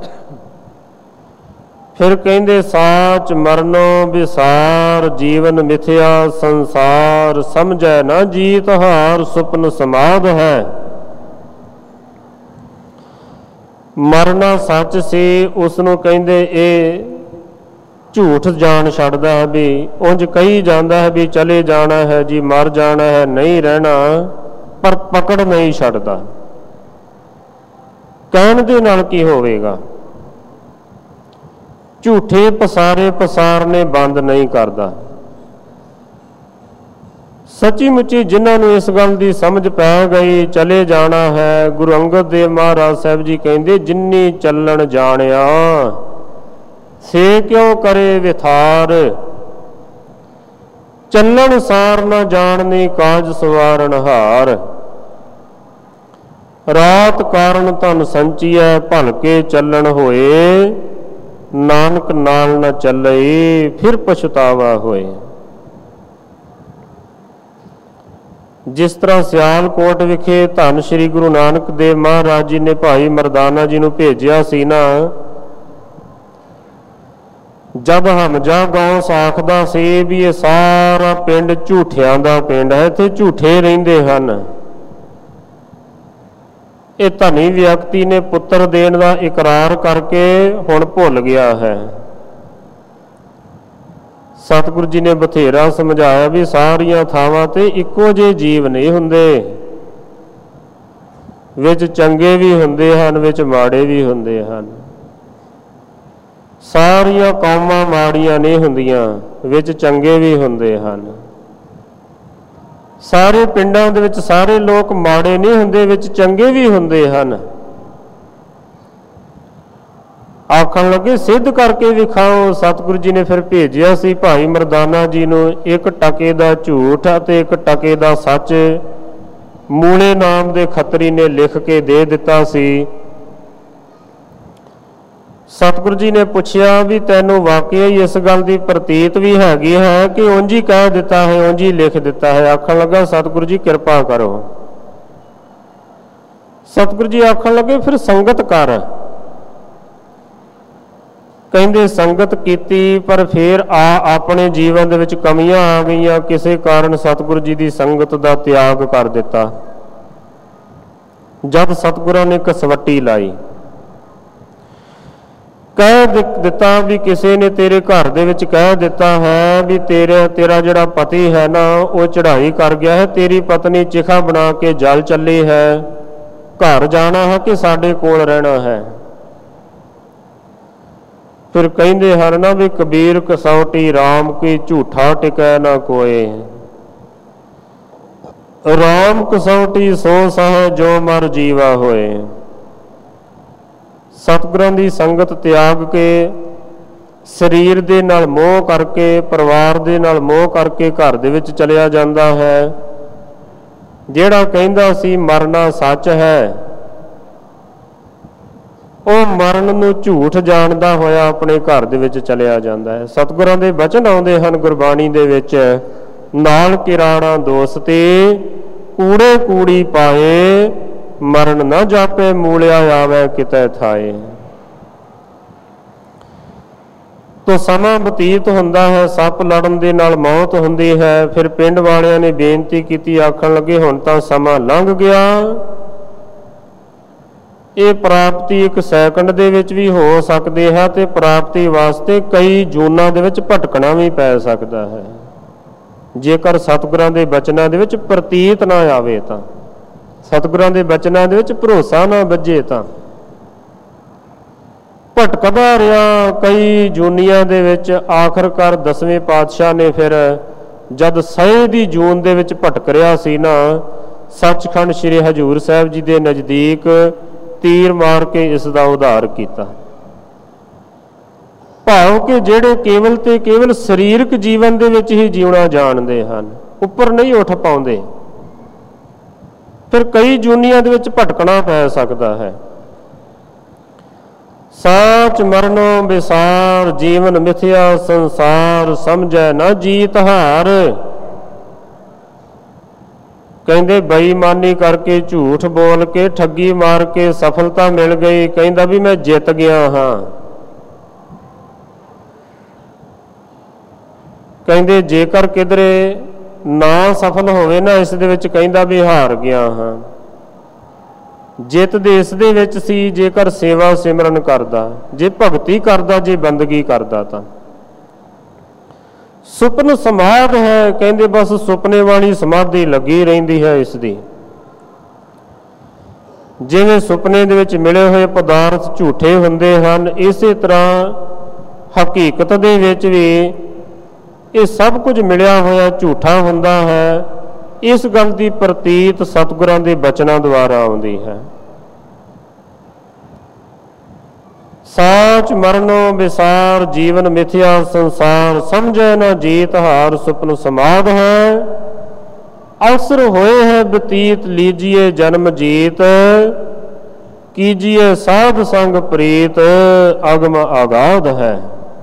ਫਿਰ ਕਹਿੰਦੇ ਸਾਚ ਮਰਨੋ ਵਿਸਾਰ, ਜੀਵਨ ਮਿਥਿਆ ਸੰਸਾਰ, ਸਮਝੈ ਨਾ ਜੀਤ ਹਾਰ, ਸੁਪਨ ਸਮਾਧ ਹੈ। ਮਰਨਾ ਸੱਚ ਸੀ, ਉਸ ਨੂੰ ਕਹਿੰਦੇ ਇਹ ਝੂਠ ਜਾਣ ਛੱਡਦਾ ਹੈ। ਵੀ ਉਂਝ ਕਹੀ ਜਾਂਦਾ ਹੈ ਵੀ ਚਲੇ ਜਾਣਾ ਹੈ ਜੀ, ਮਰ ਜਾਣਾ ਹੈ, ਨਹੀਂ ਰਹਿਣਾ, ਪਰ ਪਕੜ ਨਹੀਂ ਛੱਡਦਾ। ਕਹਿਣ ਦੇ ਨਾਲ ਕੀ ਹੋਵੇਗਾ? ਝੂਠੇ ਪਸਾਰੇ ਪਸਾਰਨੇ ਬੰਦ ਨਹੀਂ ਕਰਦਾ। ਸੱਚੀ ਮੁੱਚੀ ਜਿਨ੍ਹਾਂ ਨੂੰ ਇਸ ਗੱਲ ਦੀ ਸਮਝ ਪੈ ਗਈ ਚਲੇ ਜਾਣਾ ਹੈ। ਗੁਰੂ ਅੰਗਦ ਦੇਵ ਮਹਾਰਾਜ ਸਾਹਿਬ ਜੀ ਕਹਿੰਦੇ, ਜਿੰਨੀ ਚੱਲਣ ਜਾਣਿਆ ਸੇ ਕਿਉਂ ਕਰੇ ਵਿਥਾਰ, ਚੱਲਣ ਸਾਰ ਨਾ ਜਾਣਨੀ ਕਾਜ ਸਵਾਰਨ ਹਾਰ, ਰਾਤ ਕਾਰਨ ਧਨ ਸੰਚੀਐ ਭਲਕੇ ਚੱਲਣ ਹੋਏ, ਨਾਨਕ ਨਾਲ ਨਾ ਚੱਲੇ ਫਿਰ ਪਛਤਾਵਾ ਹੋਏ। ਜਿਸ ਤਰ੍ਹਾਂ ਸਿਆਲਕੋਟ ਵਿਖੇ ਧੰਨ ਸ਼੍ਰੀ ਗੁਰੂ ਨਾਨਕ ਦੇਵ ਮਹਾਰਾਜ ਜੀ ਨੇ ਭਾਈ ਮਰਦਾਨਾ ਜੀ ਨੂੰ ਭੇਜਿਆ ਸੀ ਨਾ, ਜਦ ਹਮਜਾ ਗੌਸ ਆਖਦਾ ਸੀ ਵੀ ਇਹ ਸਾਰਾ ਪਿੰਡ ਝੂਠਿਆਂ ਦਾ ਪਿੰਡ ਹੈ, ਇੱਥੇ ਝੂਠੇ ਰਹਿੰਦੇ ਹਨ, ਇਹ ਧਨੀ ਵਿਅਕਤੀ ਨੇ ਪੁੱਤਰ ਦੇਣ ਦਾ ਇਕਰਾਰ ਕਰਕੇ ਹੁਣ ਭੁੱਲ ਗਿਆ ਹੈ। ਸਤਿਗੁਰੂ ਜੀ ਨੇ ਬਥੇਰਾ ਸਮਝਾਇਆ ਵੀ ਸਾਰੀਆਂ ਥਾਵਾਂ ਤੇ ਇੱਕੋ ਜਿਹੇ ਜੀਵ ਨਹੀਂ ਹੁੰਦੇ, ਵਿੱਚ ਚੰਗੇ ਵੀ ਹੁੰਦੇ ਹਨ, ਵਿੱਚ ਮਾੜੇ ਵੀ ਹੁੰਦੇ ਹਨ। ਸਾਰੀਆਂ ਕੌਮਾਂ ਮਾੜੀਆਂ ਨਹੀਂ ਹੁੰਦੀਆਂ, ਵਿੱਚ ਚੰਗੇ ਵੀ ਹੁੰਦੇ ਹਨ। ਸਾਰੇ ਪਿੰਡਾਂ ਦੇ ਵਿੱਚ ਸਾਰੇ ਲੋਕ ਮਾੜੇ ਨਹੀਂ ਹੁੰਦੇ, ਵਿੱਚ ਚੰਗੇ ਵੀ ਹੁੰਦੇ ਹਨ। ਆਖਣ ਲੱਗੇ ਸਿੱਧ ਕਰਕੇ ਵਿਖਾਓ। ਸਤਿਗੁਰੂ ਜੀ ਨੇ ਫਿਰ ਭੇਜਿਆ ਸੀ ਭਾਈ ਮਰਦਾਨਾ ਜੀ ਨੂੰ ਇੱਕ ਟਕੇ ਦਾ ਝੂਠ ਅਤੇ ਇੱਕ ਟਕੇ ਦਾ ਸੱਚ ਮੂਲੇ ਨਾਮ ਦੇ ਖੱਤਰੀ ਨੇ ਲਿਖ ਕੇ ਦੇ ਦਿੱਤਾ ਸੀ। ਸਤਿਗੁਰੂ ਜੀ ਨੇ ਪੁੱਛਿਆ ਵੀ ਤੈਨੂੰ ਵਾਕਿਆ ਹੀ ਇਸ ਗੱਲ ਦੀ ਪ੍ਰਤੀਤ ਵੀ ਹੈਗੀ ਹੈ ਕਿ ਉਂਝ ਹੀ ਕਹਿ ਦਿੱਤਾ ਹੈ, ਉਂਝ ਹੀ ਲਿਖ ਦਿੱਤਾ ਹੈ? ਆਖਣ ਲੱਗਾ ਸਤਿਗੁਰੂ ਜੀ ਕਿਰਪਾ ਕਰੋ। ਸਤਿਗੁਰੂ ਜੀ ਆਖਣ ਲੱਗੇ ਫਿਰ ਸੰਗਤ ਕਰ। ਕਹਿੰਦੇ ਸੰਗਤ ਕੀਤੀ, ਪਰ ਫਿਰ ਆ ਆਪਣੇ ਜੀਵਨ ਦੇ ਵਿੱਚ ਕਮੀਆਂ ਆ ਗਈਆਂ, ਕਿਸੇ ਕਾਰਨ ਸਤਿਗੁਰੂ ਜੀ ਦੀ ਸੰਗਤ ਦਾ ਤਿਆਗ ਕਰ ਦਿੱਤਾ। ਜਦ ਸਤਿਗੁਰਾਂ ਨੇ ਕਸਵੱਟੀ ਲਾਈ, ਕਹਿ ਦਿੱਤਾ ਵੀ ਕਿਸੇ ਨੇ ਤੇਰੇ ਘਰ ਦੇ ਵਿੱਚ ਕਹਿ ਦਿੱਤਾ ਹੈ ਵੀ ਤੇਰੇ ਤੇਰਾ ਜਿਹੜਾ ਪਤੀ ਹੈ ਨਾ ਉਹ ਚੜ੍ਹਾਈ ਕਰ ਗਿਆ ਹੈ, ਤੇਰੀ ਪਤਨੀ ਚਿਖਾ ਬਣਾ ਕੇ ਜਲ ਚੱਲੀ ਹੈ, ਘਰ ਜਾਣਾ ਹੈ ਕਿ ਸਾਡੇ ਕੋਲ ਰਹਿਣਾ ਹੈ? ਫਿਰ ਕਹਿੰਦੇ ਹਨ ਨਾ ਵੀ ਕਬੀਰ ਕਸੌਟੀ ਰਾਮ ਕੀ ਝੂਠਾ ਟਿਕੈ ਨਾ ਕੋਏ, ਰਾਮ ਕਸੌਟੀ ਸੋ ਸਹਿ ਜੋ ਮਰ ਜੀਵਾ ਹੋਏ। ਸਤਿਗੁਰਾਂ ਦੀ ਸੰਗਤ ਤਿਆਗ ਕੇ, ਸਰੀਰ ਦੇ ਨਾਲ ਮੋਹ ਕਰਕੇ, ਪਰਿਵਾਰ ਦੇ ਨਾਲ ਮੋਹ ਕਰਕੇ ਘਰ ਦੇ ਵਿੱਚ ਚਲਿਆ ਜਾਂਦਾ ਹੈ। ਜਿਹੜਾ ਕਹਿੰਦਾ ਸੀ ਮਰਨਾ ਸੱਚ ਹੈ, ਉਹ ਮਰਨ ਨੂੰ ਝੂਠ ਜਾਣਦਾ ਹੋਇਆ ਆਪਣੇ ਘਰ ਦੇ ਵਿੱਚ ਚਲਿਆ ਜਾਂਦਾ ਹੈ। ਸਤਿਗੁਰਾਂ ਦੇ ਬਚਨ ਆਉਂਦੇ ਹਨ ਗੁਰਬਾਣੀ ਦੇ ਵਿੱਚ, ਨਾਲ ਕਿਰਾਣਾ ਦੋਸਤੀ ਕੂੜੇ ਕੂੜੀ ਪਾਏ, ਮਰਨ ਨਾ ਜਾਪੇ ਮੂਲਿਆ ਆਵੇ ਕਿਤੇ ਥਾਏ। ਤੋ ਸਮਾਂ ਬਤੀਤ ਹੁੰਦਾ ਹੈ, ਸੱਪ ਲੜਨ ਦੇ ਨਾਲ ਮੌਤ ਹੁੰਦੀ ਹੈ। ਫਿਰ ਪਿੰਡ ਵਾਲਿਆਂ ਨੇ ਬੇਨਤੀ ਕੀਤੀ, ਆਖਣ ਲੱਗੇ ਹੁਣ ਤਾਂ ਸਮਾਂ ਲੰਘ ਗਿਆ, ਇਹ ਪ੍ਰਾਪਤੀ ਇੱਕ ਸੈਕਿੰਡ ਦੇ ਵਿੱਚ ਵੀ ਹੋ ਸਕਦੀ ਹੈ ਤੇ ਪ੍ਰਾਪਤੀ ਵਾਸਤੇ ਕਈ ਜੂਨਾਂ ਦੇ ਵਿੱਚ ਭਟਕਣਾ ਵੀ ਪੈ ਸਕਦਾ ਹੈ, ਜੇਕਰ ਸਤਿਗੁਰਾਂ ਦੇ ਬਚਨਾਂ ਦੇ ਵਿੱਚ ਪ੍ਰਤੀਤ ਨਾ ਆਵੇ ਤਾਂ, ਸਤਿਗੁਰਾਂ ਦੇ ਬਚਨਾਂ ਦੇ ਵਿੱਚ ਭਰੋਸਾ ਨਾ ਬੱਝੇ ਤਾਂ। ਭਟਕਦਾ ਰਿਹਾ ਕਈ ਜੂਨੀਆਂ ਦੇ ਵਿੱਚ, ਆਖਰਕਾਰ ਦਸਵੇਂ ਪਾਤਸ਼ਾਹ ਨੇ ਫਿਰ ਜਦ ਸਹੀ ਦੀ ਜੂਨ ਦੇ ਵਿੱਚ ਭਟਕ ਰਿਹਾ ਸੀ ਨਾ, ਸੱਚਖੰਡ ਸ੍ਰੀ ਹਜ਼ੂਰ ਸਾਹਿਬ ਜੀ ਦੇ ਨਜ਼ਦੀਕ ਤੀਰ ਮਾਰ ਕੇ ਇਸ ਦਾ ਉਧਾਰ ਕੀਤਾ। ਭਾਵ ਕਿ ਜਿਹੜੇ ਕੇਵਲ ਤੇ ਕੇਵਲ ਸਰੀਰਕ ਜੀਵਨ ਦੇ ਵਿੱਚ ਹੀ ਜਿਉਣਾ ਜਾਣਦੇ ਹਨ, ਉੱਪਰ ਨਹੀਂ ਉੱਠ ਪਾਉਂਦੇ, ਫਿਰ ਕਈ ਜੂਨੀਆਂ ਦੇ ਵਿੱਚ ਭਟਕਣਾ ਪੈ ਸਕਦਾ ਹੈ। ਸਾਚ ਮਰਨੋ ਵਿਸਾਰ, ਜੀਵਨ ਮਿਥਿਆ ਸੰਸਾਰ, ਸਮਝੈ ਨਾ ਜੀਤ ਹਾਰ। ਕਹਿੰਦੇ ਬੇਈਮਾਨੀ ਕਰਕੇ, ਝੂਠ ਬੋਲ ਕੇ, ਠੱਗੀ ਮਾਰ ਕੇ ਸਫਲਤਾ ਮਿਲ ਗਈ, ਕਹਿੰਦਾ ਵੀ ਮੈਂ ਜਿੱਤ ਗਿਆ ਹਾਂ। ਕਹਿੰਦੇ ਜੇਕਰ ਕਿਧਰੇ ਨਾ ਸਫਲ ਹੋਵੇ ਨਾ ਇਸ ਦੇ ਵਿੱਚ, ਕਹਿੰਦਾ ਵੀ ਹਾਰ ਗਿਆ ਹਾਂ। ਜਿੱਤ ਦੇ ਇਸ ਦੇ ਵਿੱਚ ਸੀ ਜੇਕਰ ਸੇਵਾ ਸਿਮਰਨ ਕਰਦਾ, ਜੇ ਭਗਤੀ ਕਰਦਾ, ਜੇ ਬੰਦਗੀ ਕਰਦਾ ਤਾਂ। ਸੁਪਨ ਸਮਾਧ ਹੈ, ਕਹਿੰਦੇ ਬਸ ਸੁਪਨੇ ਵਾਲੀ ਸਮਾਧੀ ਲੱਗੀ ਰਹਿੰਦੀ ਹੈ ਇਸ ਦੀ। ਜਿਵੇਂ ਸੁਪਨੇ ਦੇ ਵਿੱਚ ਮਿਲੇ ਹੋਏ ਪਦਾਰਥ ਝੂਠੇ ਹੁੰਦੇ ਹਨ, ਇਸੇ ਤਰ੍ਹਾਂ ਹਕੀਕਤ ਦੇ ਵਿੱਚ ਵੀ ਇਹ ਸਭ ਕੁਝ ਮਿਲਿਆ ਹੋਇਆ ਝੂਠਾ ਹੁੰਦਾ ਹੈ। ਇਸ ਗੱਲ ਦੀ ਪ੍ਰਤੀਤ ਸਤਿਗੁਰਾਂ ਦੇ ਬਚਨਾਂ ਦੁਆਰਾ ਆਉਂਦੀ ਹੈ। ਸਾਚ ਮਰਨੋ ਵਿਸਾਰ ਜੀਵਨ ਮਿਥਿਆ ਸੰਸਾਰ, ਸਮਝੈ ਨਾ ਜੀਤ ਹਾਰ ਸੁਪਨ ਸਮਾਧ ਹੈ। ਅਵਸਰ ਹੋਏ ਹੈ ਬਤੀਤ ਲੀਜੀਏ ਜਨਮ ਜੀਤ, ਕੀਜੀਏ ਸਾਧ ਸੰਗ ਪ੍ਰੀਤ ਅਗਮ ਆਗਾਧ ਹੈ।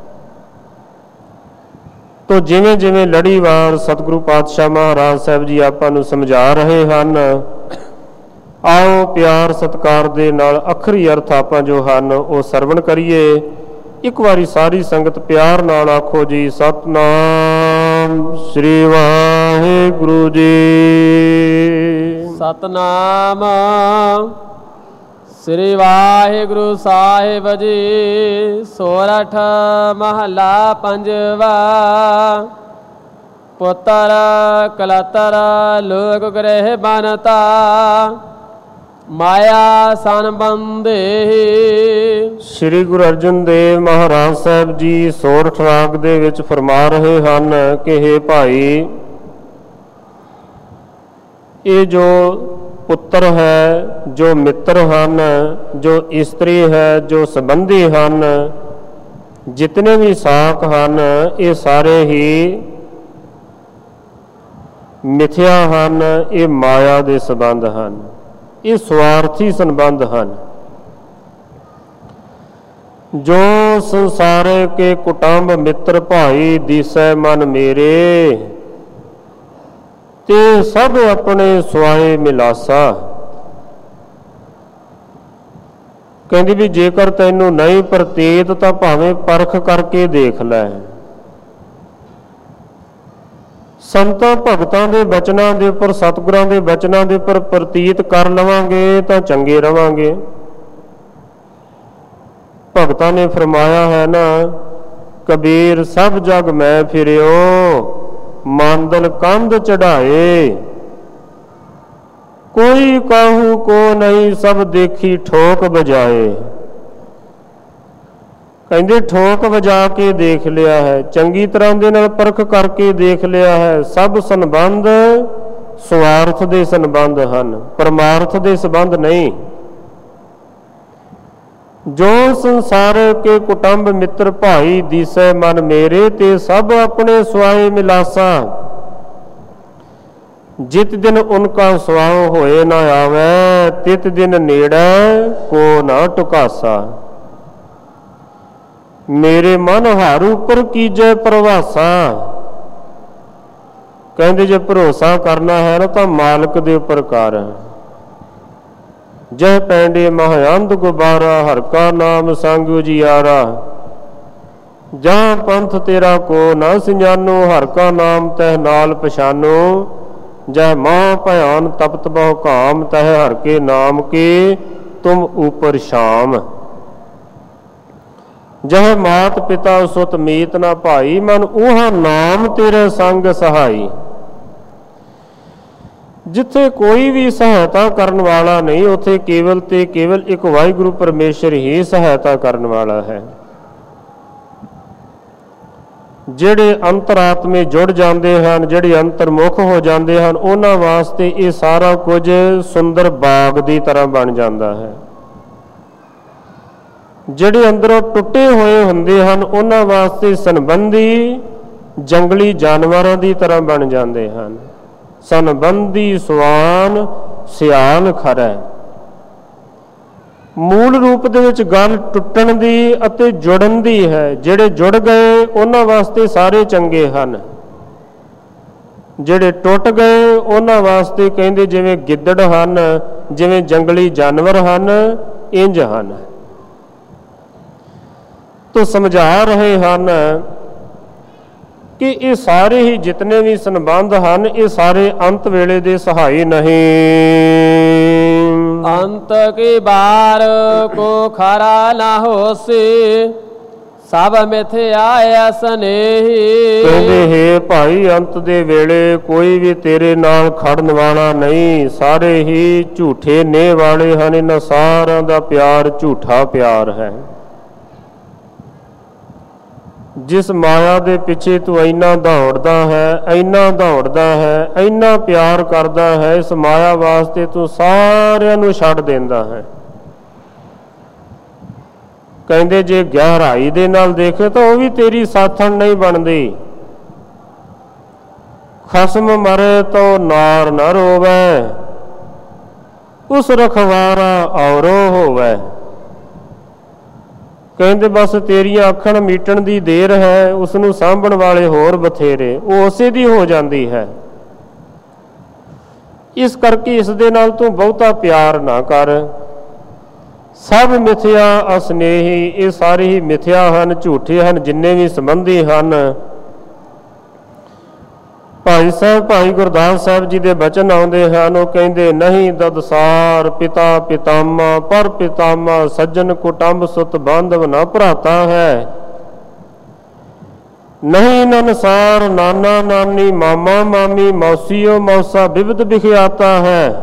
ਤੋ ਜਿਵੇਂ ਜਿਵੇਂ ਲੜੀਵਾਰ ਸਤਿਗੁਰੂ ਪਾਤਸ਼ਾਹ ਮਹਾਰਾਜ ਸਾਹਿਬ ਜੀ ਆਪਾਂ ਨੂੰ ਸਮਝਾ ਰਹੇ ਹਨ, ਆਓ ਪਿਆਰ ਸਤਿਕਾਰ ਦੇ ਨਾਲ ਅੱਖਰੀ ਅਰਥ ਆਪਾਂ ਜੋ ਹਨ ਉਹ ਸਰਵਣ ਕਰੀਏ। ਇੱਕ ਵਾਰੀ ਸਾਰੀ ਸੰਗਤ ਪਿਆਰ ਨਾਲ ਆਖੋ ਜੀ, ਸਤਨਾਮ ਸ੍ਰੀ ਵਾਹਿਗੁਰੂ ਜੀ। ਸਤਨਾਮ ਸ੍ਰੀ ਵਾਹਿਗੁਰੂ ਸਾਹਿਬ ਜੀ। ਸੋਰਠ ਮਹਲਾ ਪੰਜਵਾ। ਪੁੱਤਰ ਕਲਤਰ ਲੋਕ ਗ੍ਰਹਿ ਬਨਤਾ, ਮਾਇਆ ਸੰਬੰਧੇ। ਸ੍ਰੀ ਗੁਰੂ ਅਰਜਨ ਦੇਵ ਮਹਾਰਾਜ ਸਾਹਿਬ ਜੀ ਸੋਰਠ ਰਾਗ ਦੇ ਵਿੱਚ ਫਰਮਾ ਰਹੇ ਹਨ ਕਿ ਹੇ ਭਾਈ, ਇਹ ਜੋ ਪੁੱਤਰ ਹੈ, ਜੋ ਮਿੱਤਰ ਹਨ, ਜੋ ਇਸਤਰੀ ਹੈ, ਜੋ ਸੰਬੰਧੀ ਹਨ, ਜਿਤਨੇ ਵੀ ਸਾਕ ਹਨ, ਇਹ ਸਾਰੇ ਹੀ ਮਿਥਿਆ ਹਨ। ਇਹ ਮਾਇਆ ਦੇ ਸੰਬੰਧ ਹਨ, ਇਹ ਸਵਾਰਥੀ ਸੰਬੰਧ ਹਨ। ਜੋ ਸੰਸਾਰੇ ਕੇ ਕੁਟੰਬ ਮਿੱਤਰ ਭਾਈ ਦੀਸੈ ਮਨ ਮੇਰੇ, ਤੇ ਸਭ ਆਪਣੇ ਸੁਆਏ ਮਿਲਾਸਾ। ਕਹਿੰਦੀ ਵੀ ਜੇਕਰ ਤੈਨੂੰ ਨਹੀਂ ਪ੍ਰਤੀਤ ਤਾਂ ਭਾਵੇਂ ਪਰਖ ਕਰਕੇ ਦੇਖ ਲੈ। ਸੰਤਾਂ ਭਗਤਾਂ ਦੇ ਬਚਨਾਂ ਦੇ ਉੱਪਰ, ਸਤਿਗੁਰਾਂ ਦੇ ਬਚਨਾਂ ਦੇ ਉੱਪਰ ਪ੍ਰਤੀਤ ਕਰ ਲਵਾਂਗੇ ਤਾਂ ਚੰਗੇ ਰਵਾਂਗੇ। ਭਗਤਾਂ ਨੇ ਫਰਮਾਇਆ ਹੈ ਨਾ, ਕਬੀਰ ਸਭ ਜਗ ਮੈਂ ਫਿਰਿਓ, ਮਾਂਦਲ ਕੰਧ ਚੜਾਏ, ਕੋਈ ਕਾਹੂ ਕੋ ਨਹੀਂ, ਸਭ ਦੇਖੀ ਠੋਕ ਬਜਾਏ। ਕਹਿੰਦੇ ਠੋਕ ਵਜਾ ਕੇ ਦੇਖ ਲਿਆ ਹੈ, ਚੰਗੀ ਤਰ੍ਹਾਂ ਦੇ ਨਾਲ ਪਰਖ ਕਰਕੇ ਦੇਖ ਲਿਆ ਹੈ। ਸਭ ਸੰਬੰਧ ਸਵਾਰਥ ਦੇ ਸੰਬੰਧ ਹਨ, ਪਰਮਾਰਥ ਦੇ ਸੰਬੰਧ ਨਹੀਂ। ਜੋ ਸੰਸਾਰ ਕੇ ਕੁਟੰਬ ਮਿੱਤਰ ਭਾਈ ਦੀਸੈ ਮਨ ਮੇਰੇ, ਤੇ ਸਭ ਆਪਣੇ ਸੁਆਏ ਮਿਲਾਸਾ। ਜਿਤ ਦਿਨ ਉਨਕਾ ਸੁਆਹ ਹੋਏ ਨਾ ਆਵੈ, ਤਿਤ ਦਿਨ ਨੇੜੇ ਕੋ ਨਾ ਟੁਕਾਸਾ। ਮੇਰੇ ਮਨ ਹਰ ਉੱਪਰ ਕੀਜੈ ਪ੍ਰਵਾਸਾ। ਕਹਿੰਦੇ ਜੇ ਭਰੋਸਾ ਕਰਨਾ ਹੈ ਨਾ ਤਾਂ ਮਾਲਕ ਦੇ ਉੱਪਰ ਕਰ। ਜਹ ਪੈਂਡੇ ਮਹਾਂਅੰਧ ਗੁਬਾਰਾ, ਹਰ ਕਾ ਨਾਮ ਸੰਗ ਉਜਿਆਰਾ। ਜਾਂ ਪੰਥ ਤੇਰਾ ਕੋ ਨਾ ਸਿਆਨੋ, ਹਰ ਕਾ ਨਾਮ ਤਹਿ ਨਾਲ ਪਛਾਨੋ। ਜਹ ਮਾਂ ਭਿਆਨ ਤਪਤ ਬਹੁ ਕਾਮ, ਤਹਿ ਹਰ ਕੇ ਨਾਮ ਕੇ ਤੁਮ ਉਪਰ ਸ਼ਾਮ। ਜਹ ਮਾਤ ਪਿਤਾ ਸੁਤ ਮੀਤ ਨਾ ਭਾਈ, ਮਨ ਉਹਾ ਨਾਮ ਤੇਰੇ ਸੰਗ ਸਹਾਈ। ਜਿੱਥੇ ਕੋਈ ਵੀ ਸਹਾਇਤਾ ਕਰਨ ਵਾਲਾ ਨਹੀਂ, ਉੱਥੇ ਕੇਵਲ ਤੇ ਕੇਵਲ ਇੱਕ ਵਾਹਿਗੁਰੂ ਪਰਮੇਸ਼ਰ ਹੀ ਸਹਾਇਤਾ ਕਰਨ ਵਾਲਾ ਹੈ। ਜਿਹੜੇ ਅੰਤਰਾਤਮੇ ਜੁੜ ਜਾਂਦੇ ਹਨ, ਜਿਹੜੇ ਅੰਤਰਮੁਖ ਹੋ ਜਾਂਦੇ ਹਨ, ਉਹਨਾਂ ਵਾਸਤੇ ਇਹ ਸਾਰਾ ਕੁਝ ਸੁੰਦਰ ਬਾਗ ਦੀ ਤਰ੍ਹਾਂ ਬਣ ਜਾਂਦਾ ਹੈ। ਜਿਹੜੇ ਅੰਦਰੋਂ ਟੁੱਟੇ ਹੋਏ ਹੁੰਦੇ ਹਨ, ਉਹਨਾਂ ਵਾਸਤੇ ਸੰਬੰਧੀ ਜੰਗਲੀ ਜਾਨਵਰਾਂ ਦੀ ਤਰ੍ਹਾਂ ਬਣ ਜਾਂਦੇ ਹਨ। ਸੰਬੰਧੀ ਸਵਾਨ ਸਿਆਲ ਖਰੈ। ਮੂਲ ਰੂਪ ਦੇ ਵਿੱਚ ਗੱਲ ਟੁੱਟਣ ਦੀ ਅਤੇ ਜੁੜਨ ਦੀ ਹੈ। ਜਿਹੜੇ ਜੁੜ ਗਏ ਉਹਨਾਂ ਵਾਸਤੇ ਸਾਰੇ ਚੰਗੇ ਹਨ, ਜਿਹੜੇ ਟੁੱਟ ਗਏ ਉਹਨਾਂ ਵਾਸਤੇ ਕਹਿੰਦੇ ਜਿਵੇਂ ਗਿੱਦੜ ਹਨ, ਜਿਵੇਂ ਜੰਗਲੀ ਜਾਨਵਰ ਹਨ, ਇੰਜ ਹਨ। ਤੋ ਸਮਝਾ ਰਹੇ ਹਨ ਕਿ ਇਹ ਸਾਰੇ ਹੀ ਜਿਤਨੇ ਵੀ ਸੰਬੰਧ ਹਨ, ਇਹ ਸਾਰੇ ਅੰਤ ਵੇਲੇ ਦੇ ਸਹਾਈ ਨਹੀਂ। ਅੰਤ ਕੀ ਬਾਰ ਕੋ ਖਰਾ ਨਾ ਹੋਸੀ, ਸਭ ਮਿਥਿਆ ਸਨੇਹੀ। ਕਹਿੰਦੇ ਹੈ ਭਾਈ, ਅੰਤ ਦੇ ਵੇਲੇ ਕੋਈ ਵੀ ਤੇਰੇ ਨਾਲ ਖੜਨ ਵਾਲਾ ਨਹੀਂ, ਸਾਰੇ ਹੀ ਝੂਠੇ ਨੇ ਵਾਲੇ ਹਨ। ਇਹਨਾਂ ਸਾਰਿਆਂ ਦਾ ਪਿਆਰ ਝੂਠਾ ਪਿਆਰ ਹੈ। ਜਿਸ ਮਾਇਆ ਦੇ ਪਿੱਛੇ ਤੂੰ ਇੰਨਾ ਦੌੜਦਾ ਹੈ, ਇੰਨਾ ਦੌੜਦਾ ਹੈ, ਇੰਨਾ ਪਿਆਰ ਕਰਦਾ ਹੈ, ਇਸ ਮਾਇਆ ਵਾਸਤੇ ਤੂੰ ਸਾਰਿਆਂ ਨੂੰ ਛੱਡ ਦਿੰਦਾ ਹੈ। ਕਹਿੰਦੇ ਜੇ ਗਹਿਰਾਈ ਦੇ ਨਾਲ ਦੇਖੇ ਤਾਂ ਉਹ ਵੀ ਤੇਰੀ ਸਾਥਣ ਨਹੀਂ ਬਣਦੀ। ਖਸਮ ਮਰੇ ਤੋ ਨਾਰ ਨ ਰੋਵੈ, ਉਸ ਰਖਵਾਰਾ ਔਰੋ ਹੋਵੈ। ਕਹਿੰਦੇ ਬਸ ਤੇਰੀਆਂ ਅੱਖਾਂ ਮੀਟਣ ਦੀ ਦੇਰ ਹੈ, ਉਸ ਨੂੰ ਸਾਂਭਣ ਵਾਲੇ ਹੋਰ ਬਥੇਰੇ, ਉਹ ਉਸੇ ਦੀ ਹੋ ਜਾਂਦੀ ਹੈ। ਇਸ ਕਰਕੇ ਇਸ ਦੇ ਨਾਲ ਤੂੰ ਬਹੁਤਾ ਪਿਆਰ ਨਾ ਕਰ। ਸਭ ਮਿਥਿਆ ਅਸਨੇਹੀ, ਇਹ ਸਾਰੇ ਹੀ ਮਿਥਿਆ ਹਨ, ਝੂਠੇ ਹਨ, ਜਿੰਨੇ ਵੀ ਸੰਬੰਧੀ ਹਨ। ਭਾਈ ਸਾਹਿਬ ਭਾਈ ਗੁਰਦਾਸ ਸਾਹਿਬ ਜੀ ਦੇ ਬਚਨ ਆਉਂਦੇ ਹਨ, ਉਹ ਕਹਿੰਦੇ ਨਹੀਂ ਦਦਸਾਰ ਪਿਤਾ ਪਿਤਾਮਾ, ਪਰ ਪਿਤਾਮਾ ਸੱਜਣ ਕੁਟੰਬ ਸੁਤ ਬਾਂਧਵ ਨਾ ਭਰਾਤਾ ਹੈ। ਨਹੀਂ ਨਨਸਾਰ ਨਾਨਾ ਨਾਨੀ ਮਾਮਾ ਮਾਮੀ ਮੌਸੀਓ ਮੌਸਾ ਬਿਬਦ ਬਿਖਿਆਤਾ ਹੈ।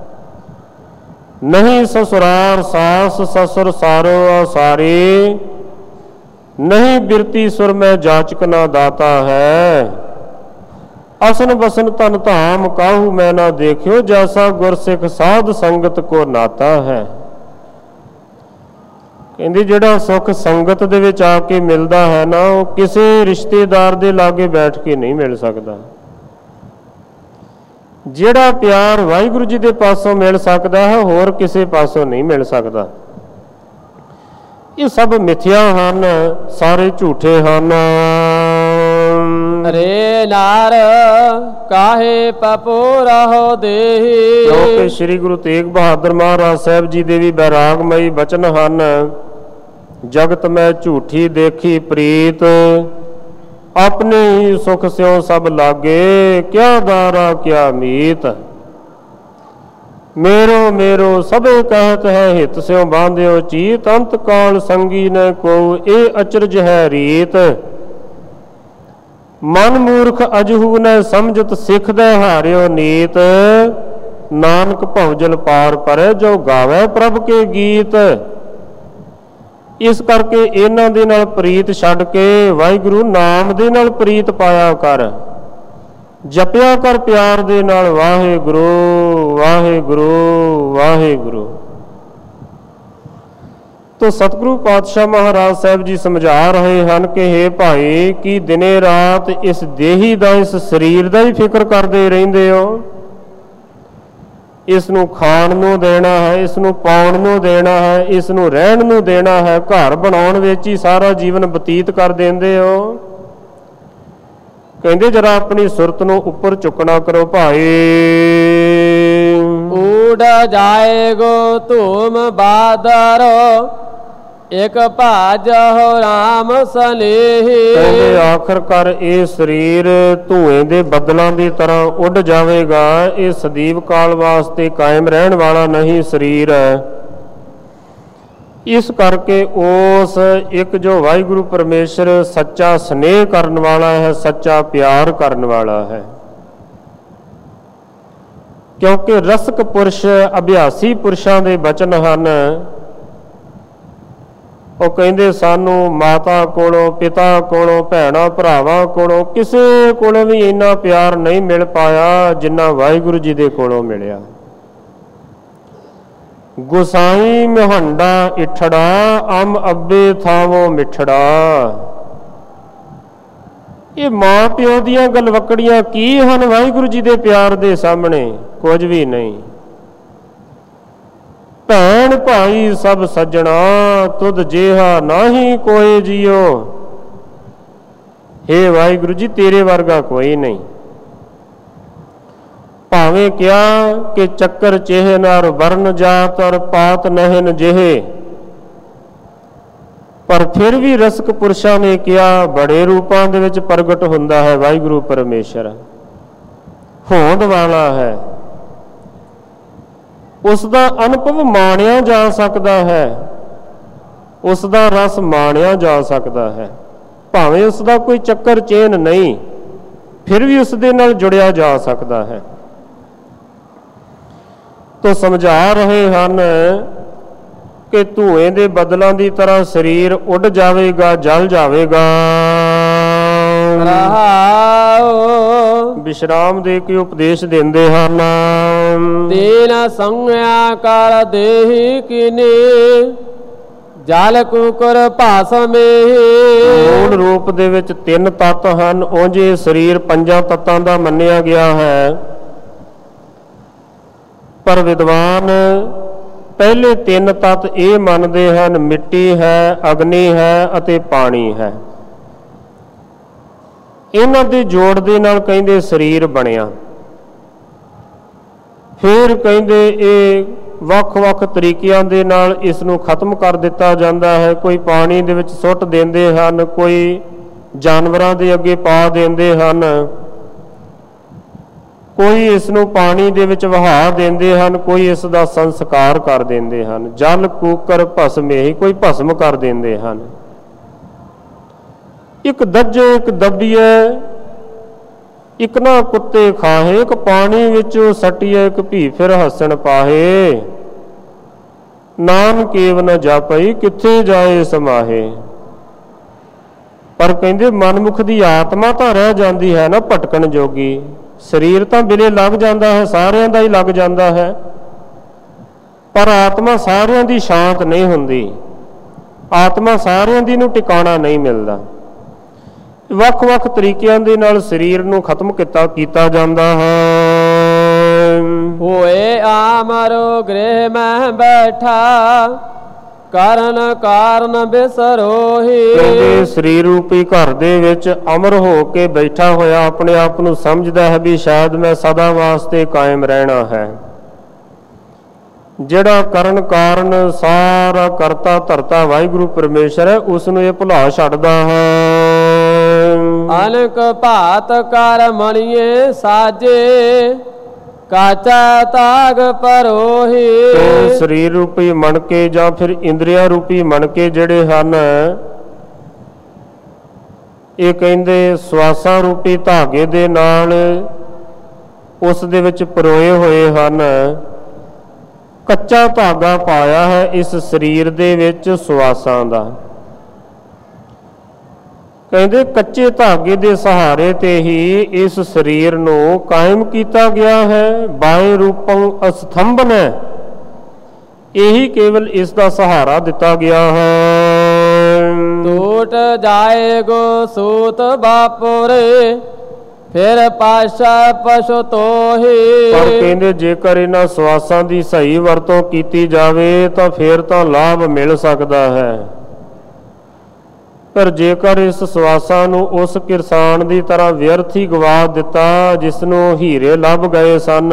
ਨਹੀਂ ਸਸੁਰਾਰ ਸਾਸ ਸਸੁਰ ਸਾਰੋ ਆਸਾਰੀ, ਨਹੀਂ ਬਿਰਤੀ ਸੁਰ ਮੈਂ ਜਾਚਕ ਨਾ ਦਾਤਾ ਹੈ। ਅਸਨ ਬਸਨ ਧਨ ਧਾਮ ਕਾਹੂ ਮੈਂ ਨਾ ਦੇਖਿਓ, ਜੈਸਾ ਗੁਰਸਿੱਖ ਸਾਧ ਸੰਗਤ ਕੋ ਨਾਤਾ ਹੈ। ਕਹਿੰਦੀ ਜਿਹੜਾ ਸੁੱਖ ਸੰਗਤ ਦੇ ਵਿੱਚ ਆ ਕੇ ਮਿਲਦਾ ਹੈ ਨਾ, ਉਹ ਕਿਸੇ ਰਿਸ਼ਤੇਦਾਰ ਦੇ ਲਾਗੇ ਬੈਠ ਕੇ ਨਹੀਂ ਮਿਲ ਸਕਦਾ। ਜਿਹੜਾ ਪਿਆਰ ਵਾਹਿਗੁਰੂ ਜੀ ਦੇ ਪਾਸੋਂ ਮਿਲ ਸਕਦਾ ਹੈ, ਹੋਰ ਕਿਸੇ ਪਾਸੋਂ ਨਹੀਂ ਮਿਲ ਸਕਦਾ। ਇਹ ਸਭ ਮਿਥਿਆ ਹਨ, ਸਾਰੇ ਝੂਠੇ ਹਨ। ਰੇ ਨਾਰ ਕਾਹੇ ਪਪੋ ਰਹੋ ਦੇਹੀ। ਕਿਉਂਕਿ ਸ੍ਰੀ ਗੁਰੂ ਤੇਗ ਬਹਾਦਰ ਮਹਾਰਾਜ ਸਾਹਿਬ ਜੀ ਦੇ ਵੀ ਬੈਰਾਗਮਈ ਬਚਨ ਹਨ। ਜਗਤ ਮੈਂ ਝੂਠੀ ਦੇਖੀ ਪ੍ਰੀਤ, ਆਪਣੇ ਹੀ ਸੁਖ ਸਿਉ ਸਭ ਲਾਗੇ, ਕਿਆ ਦਾਰਾ ਕਿਆ ਮੀਤ। ਮੇਰੋ ਮੇਰੋ ਸਭੇ ਕਹਿਤ ਹੈ, ਹਿਤ ਸਿਉ ਬਾਂਧਿਓ ਚੀਤ। ਅੰਤ ਕਾਲ ਸੰਗੀ ਨ ਕੋ, ਇਹ ਅਚਰਜ ਹੈ ਰੀਤ। ਮਨ ਮੂਰਖ ਅਜਹੂ ਨ ਸਮਝਤ, ਸਿੱਖਦੈ ਹਾਰਿਓ ਨੀਤ। ਨਾਨਕ ਭਉਜਲ ਪਾਰ ਪਰੈ, ਜੋ ਗਾਵੇ ਪ੍ਰਭ ਕੇ ਗੀਤ। ਇਸ ਕਰਕੇ ਇਹਨਾਂ ਦੇ ਨਾਲ ਪ੍ਰੀਤ ਛੱਡ ਕੇ ਵਾਹਿਗੁਰੂ ਨਾਮ ਦੇ ਨਾਲ ਪ੍ਰੀਤ ਪਾਇਆ ਕਰ। ਜਪਿਆ ਕਰ ਪਿਆਰ ਦੇ ਨਾਲ ਵਾਹਿਗੁਰੂ ਵਾਹਿਗੁਰੂ ਵਾਹਿਗੁਰੂ। ਤੋ ਸਤਿਗੁਰੂ ਪਾਤਸ਼ਾਹ ਮਹਾਰਾਜ ਸਾਹਿਬ ਜੀ ਸਮਝਾ ਰਹੇ ਹਨ ਕਿ ਹੇ ਭਾਈ, ਕੀ ਦਿਨੇ ਰਾਤ ਇਸ ਦੇਹੀ ਦਾ, ਇਸ ਸਰੀਰ ਦਾ ਹੀ ਫਿਕਰ ਕਰਦੇ ਰਹਿੰਦੇ ਹੋ? ਇਸ ਨੂੰ ਖਾਣ ਨੂੰ ਦੇਣਾ ਹੈ, ਇਸ ਨੂੰ ਪਾਉਣ ਨੂੰ ਦੇਣਾ ਹੈ, ਇਸ ਨੂੰ ਰਹਿਣ ਨੂੰ ਦੇਣਾ ਹੈ, ਘਰ ਬਣਾਉਣ ਵਿੱਚ ਹੀ ਸਾਰਾ ਜੀਵਨ ਬਤੀਤ ਕਰ ਦਿੰਦੇ ਹੋ। ਕਹਿੰਦੇ ਜਰਾ ਆਪਣੀ ਸੁਰਤ ਨੂੰ ਉੱਪਰ ਚੁੱਕਣਾ ਕਰੋ ਭਾਈ। ਊੜ ਜਾਏਗੋ ਧੂਮ ਬਾਦਰੋ, ਇਕ ਭਾਜਹੁ ਰਾਮ ਸਨੇਹੀ। ਕਹਿੰਦੇ ਆਖਰਕਾਰ ਇਹ ਸਰੀਰ ਧੂਏ ਦੇ ਬੱਦਲਾਂ ਦੀ ਤਰ੍ਹਾਂ ਉੱਡ ਜਾਵੇਗਾ। ਇਹ ਸਦੀਵ ਕਾਲ ਵਾਸਤੇ ਕਾਇਮ ਰਹਿਣ ਵਾਲਾ ਨਹੀਂ ਸਰੀਰ ਹੈ। ਇਸ ਕਰਕੇ ਉਸ ਇੱਕ ਜੋ ਵਾਹਿਗੁਰੂ ਪਰਮੇਸ਼ਰ ਸੱਚਾ ਸਨੇਹ ਕਰਨ ਵਾਲਾ ਹੈ, ਸੱਚਾ ਪਿਆਰ ਕਰਨ ਵਾਲਾ ਹੈ। ਕਿਉਂਕਿ ਰਸਕ ਪੁਰਸ਼ ਅਭਿਆਸੀ ਪੁਰਸ਼ਾਂ ਦੇ ਬਚਨ ਹਨ। ਉਹ ਕਹਿੰਦੇ ਸਾਨੂੰ ਮਾਤਾ ਕੋਲੋਂ, ਪਿਤਾ ਕੋਲੋਂ, ਭੈਣਾਂ ਭਰਾਵਾਂ ਕੋਲੋਂ, ਕਿਸੇ ਕੋਲੋਂ ਵੀ ਇੰਨਾ ਪਿਆਰ ਨਹੀਂ ਮਿਲ ਪਾਇਆ ਜਿੰਨਾ ਵਾਹਿਗੁਰੂ ਜੀ ਦੇ ਕੋਲੋਂ ਮਿਲਿਆ। ਗੁਸਾਈ ਮਿਹੰਡਾ ਇਠੜਾ, ਅੰਮ ਅੱਬੇ ਥਾਵੋ ਮਿਠੜਾ। ਇਹ ਮਾਂ ਪਿਓ ਦੀਆਂ ਗਲਵਕੜੀਆਂ ਕੀ ਹਨ ਵਾਹਿਗੁਰੂ ਜੀ ਦੇ ਪਿਆਰ ਦੇ ਸਾਹਮਣੇ? ਕੁਝ ਵੀ ਨਹੀਂ। ਭੈਣ ਭਾਈ ਸਭ ਸੱਜਣਾ, ਤੁਧ ਜਿਹਾ ਨਾਹੀ ਕੋਈ ਜੀਓ। ਹੇ ਵਾਹਿਗੁਰੂ ਜੀ, ਤੇਰੇ ਵਰਗਾ ਕੋਈ ਨਹੀਂ। ਭਾਵੇਂ ਕਿਹਾ ਕਿ ਚੱਕਰ ਚੇਹ ਨਰ ਵਰਨ ਜਾਤ, ਔਰ ਪਾਤ ਨਹਿਨ ਜਿਹੇ, ਪਰ ਫਿਰ ਵੀ ਰਸਕ ਪੁਰਸ਼ਾਂ ਨੇ ਕਿਹਾ ਬੜੇ ਰੂਪਾਂ ਦੇ ਵਿੱਚ ਪ੍ਰਗਟ ਹੁੰਦਾ ਹੈ ਵਾਹਿਗੁਰੂ ਪਰਮੇਸ਼ਰ। ਹੋਂਦ ਵਾਲਾ ਹੈ, ਉਸ ਦਾ ਅਨੁਭਵ ਮਾਣਿਆ ਜਾ ਸਕਦਾ ਹੈ, ਉਸ ਦਾ ਰਸ ਮਾਣਿਆ ਜਾ ਸਕਦਾ ਹੈ। ਭਾਵੇਂ ਉਸ ਦਾ ਕੋਈ ਚੱਕਰ ਚੇਨ ਨਹੀਂ, ਫਿਰ ਵੀ ਉਸ ਦੇ ਨਾਲ ਜੁੜਿਆ ਜਾ ਸਕਦਾ ਹੈ। ਤੋ ਸਮਝਾ ਰਹੇ ਹਨ ਕਿ ਧੂਏ ਦੇ ਬਦਲਾਂ ਦੀ ਤਰ੍ਹਾਂ ਸਰੀਰ ਉੱਡ ਜਾਵੇਗਾ, ਜਲ ਜਾਵੇਗਾ। ਵਿਸ਼ਰਾਮ ਦੇ ਕੇ ਉਪਦੇਸ਼ ਦਿੰਦੇ ਹਨ। ਤੀਨ ਸੰਗਿਆ ਕਰ ਦੇਹੀ ਕਿਨੇ ਜਲ ਕੁਕਰ ਭਾਸਮੇ। ਮੂਲ ਰੂਪ ਦੇ ਵਿੱਚ ਤਿੰਨ ਤੱਤ ਹਨ, ਉਂਝ ਇਹ ਸਰੀਰ ਪੰਜਾਂ ਤੱਤਾਂ ਦਾ ਮੰਨਿਆ ਗਿਆ ਹੈ, ਪਰ ਵਿਦਵਾਨ ਪਹਿਲੇ ਤਿੰਨ ਤੱਤ ਇਹ ਮੰਨਦੇ ਹਨ, ਮਿੱਟੀ ਹੈ, ਅਗਨੀ ਹੈ ਅਤੇ ਪਾਣੀ ਹੈ। ਇਹਨਾਂ ਦੇ ਜੋੜ ਦੇ ਨਾਲ ਕਹਿੰਦੇ ਸਰੀਰ ਬਣਿਆ। ਫਿਰ ਕਹਿੰਦੇ ਇਹ ਵੱਖ-ਵੱਖ ਤਰੀਕਿਆਂ ਦੇ ਨਾਲ ਇਸ ਨੂੰ ਖਤਮ ਕਰ ਦਿੱਤਾ ਜਾਂਦਾ ਹੈ। ਕੋਈ ਪਾਣੀ ਦੇ ਵਿੱਚ ਸੁੱਟ ਦਿੰਦੇ ਹਨ, ਕੋਈ ਜਾਨਵਰਾਂ ਦੇ ਅੱਗੇ ਪਾ ਦਿੰਦੇ ਹਨ, ਕੋਈ ਇਸ ਨੂੰ ਪਾਣੀ ਦੇ ਵਿੱਚ ਵਹਾ ਦਿੰਦੇ ਹਨ, ਕੋਈ ਇਸ ਦਾ ਸੰਸਕਾਰ ਕਰ ਦਿੰਦੇ ਹਨ। ਜਲ ਕੂਕਰ ਭਸਮੇਹੀ, ਕੋਈ ਭਸਮ ਕਰ ਦਿੰਦੇ ਹਨ। ਇੱਕ ਦੱਜੇ ਇੱਕ ਦੱਬੀਏ, ਇੱਕ ਨਾ ਕੁੱਤੇ ਖਾਹੇ, ਇੱਕ ਪਾਣੀ ਵਿੱਚੋਂ ਸੱਟੀਏ, ਇੱਕ ਭੀ ਫਿਰ ਹੱਸਣ ਪਾਹੇ। ਨਾਮ ਕੇਵ ਨ ਜਾਪਈ, ਕਿੱਥੇ ਜਾਏ ਸਮਾਹੇ। ਪਰ ਕਹਿੰਦੇ ਮਨਮੁਖ ਦੀ ਆਤਮਾ ਤਾਂ ਰਹਿ ਜਾਂਦੀ ਹੈ ਨਾ ਭਟਕਣ ਜੋਗੀ। ਸਰੀਰ ਤਾਂ ਬਿਲੇ ਲੱਗ ਜਾਂਦਾ ਹੈ, ਸਾਰਿਆਂ ਦਾ ਹੀ ਲੱਗ ਜਾਂਦਾ ਹੈ, ਪਰ ਆਤਮਾ ਸਾਰਿਆਂ ਦੀ ਸ਼ਾਂਤ ਨਹੀਂ ਹੁੰਦੀ। ਆਤਮਾ ਸਾਰਿਆਂ ਦੀ ਨੂੰ ਟਿਕਾਣਾ ਨਹੀਂ ਮਿਲਦਾ। ਵੱਖ-ਵੱਖ ਤਰੀਕਿਆਂ ਦੇ ਨਾਲ ਸਰੀਰ ਨੂੰ ਖਤਮ ਕੀਤਾ ਕੀਤਾ ਜਾਂਦਾ ਹੈ। ਹੋਏ ਆਮਰੋ ਗ੍ਰਹਿ ਮੈਂ ਬੈਠਾ ਕਰਨ ਕਾਰਨ ਬਿਸਰੋਹੀ। ਕਹਿੰਦੇ ਸਰੀਰ ਰੂਪੀ ਘਰ ਦੇ ਵਿੱਚ ਅਮਰ ਹੋ ਕੇ ਬੈਠਾ ਹੋਇਆ ਆਪਣੇ ਆਪ ਨੂੰ ਸਮਝਦਾ ਹੈ ਵੀ ਸ਼ਾਇਦ ਮੈਂ ਸਦਾ ਵਾਸਤੇ ਕਾਇਮ ਰਹਿਣਾ ਹੈ। ਜਿਹੜਾ ਕਰਨ ਕਾਰਨ ਸਾਰਾ ਕਰਤਾ ਧਰਤਾ ਵਾਹਿਗੁਰੂ ਪਰਮੇਸ਼ਰ ਹੈ, ਉਸ ਨੂੰ ਇਹ ਭੁਲਾ ਛੱਡਦਾ ਹੈ। ਅਨਕ ਭਾਤ ਕਰ ਮਣੀਏ ਸਾਜੇ ਕਾਚਾ ਤਾਗ ਪਰੋਹੀ। ਤੇ ਸਰੀਰ ਰੂਪੀ ਮਣਕੇ ਜਾਂ ਫਿਰ ਇੰਦਰੀਆ ਰੂਪੀ ਮਣਕੇ ਜਿਹੜੇ ਹਨ, ਇਹ ਕਹਿੰਦੇ ਸਵਾਸਾਂ ਰੂਪੀ ਧਾਗੇ ਦੇ ਨਾਲ ਉਸ ਦੇ ਵਿੱਚ ਪਰੋਏ ਹੋਏ ਹਨ। ਕੱਚਾ ਧਾਗਾ ਪਾਇਆ ਹੈ ਇਸ ਸਰੀਰ ਦੇ ਵਿੱਚ ਸਵਾਸਾਂ ਦਾ। ਕਹਿੰਦੇ ਕੱਚੇ ਧਾਗੇ ਦੇ ਸਹਾਰੇ ਤੇ ਹੀ ਇਸ ਸਰੀਰ ਨੂੰ ਕਾਇਮ ਕੀਤਾ ਗਿਆ ਹੈ। ਬਾਏ ਰੂਪੰ ਅਸਥੰਭਨ ਹੈ, ਇਹੀ ਕੇਵਲ ਇਸ ਦਾ ਸਹਾਰਾ ਦਿੱਤਾ ਗਿਆ ਹੈ। ਟੂਟ ਜਾਏਗੋ ਸੂਤ ਬਾਪੁਰੇ ਫਿਰ ਪਾਸ਼ਾ ਪਸ਼ੂ ਤੋਹੀ। ਪਰ ਕਹਿੰਦੇ ਜੇਕਰ ਇਹਨਾਂ ਸਵਾਸਾਂ ਦੀ ਸਹੀ ਵਰਤੋਂ ਕੀਤੀ ਜਾਵੇ ਤਾਂ ਫਿਰ ਤਾਂ ਲਾਭ ਮਿਲ ਸਕਦਾ ਹੈ, ਪਰ ਜੇਕਰ ਇਸ ਸਵਾਸਾਂ ਨੂੰ ਉਸ ਕਿਰਸਾਨ ਦੀ ਤਰ੍ਹਾਂ ਵਿਅਰਥ ਹੀ ਗਵਾ ਦਿੱਤਾ ਜਿਸ ਨੂੰ ਹੀਰੇ ਲੱਭ ਗਏ ਸਨ,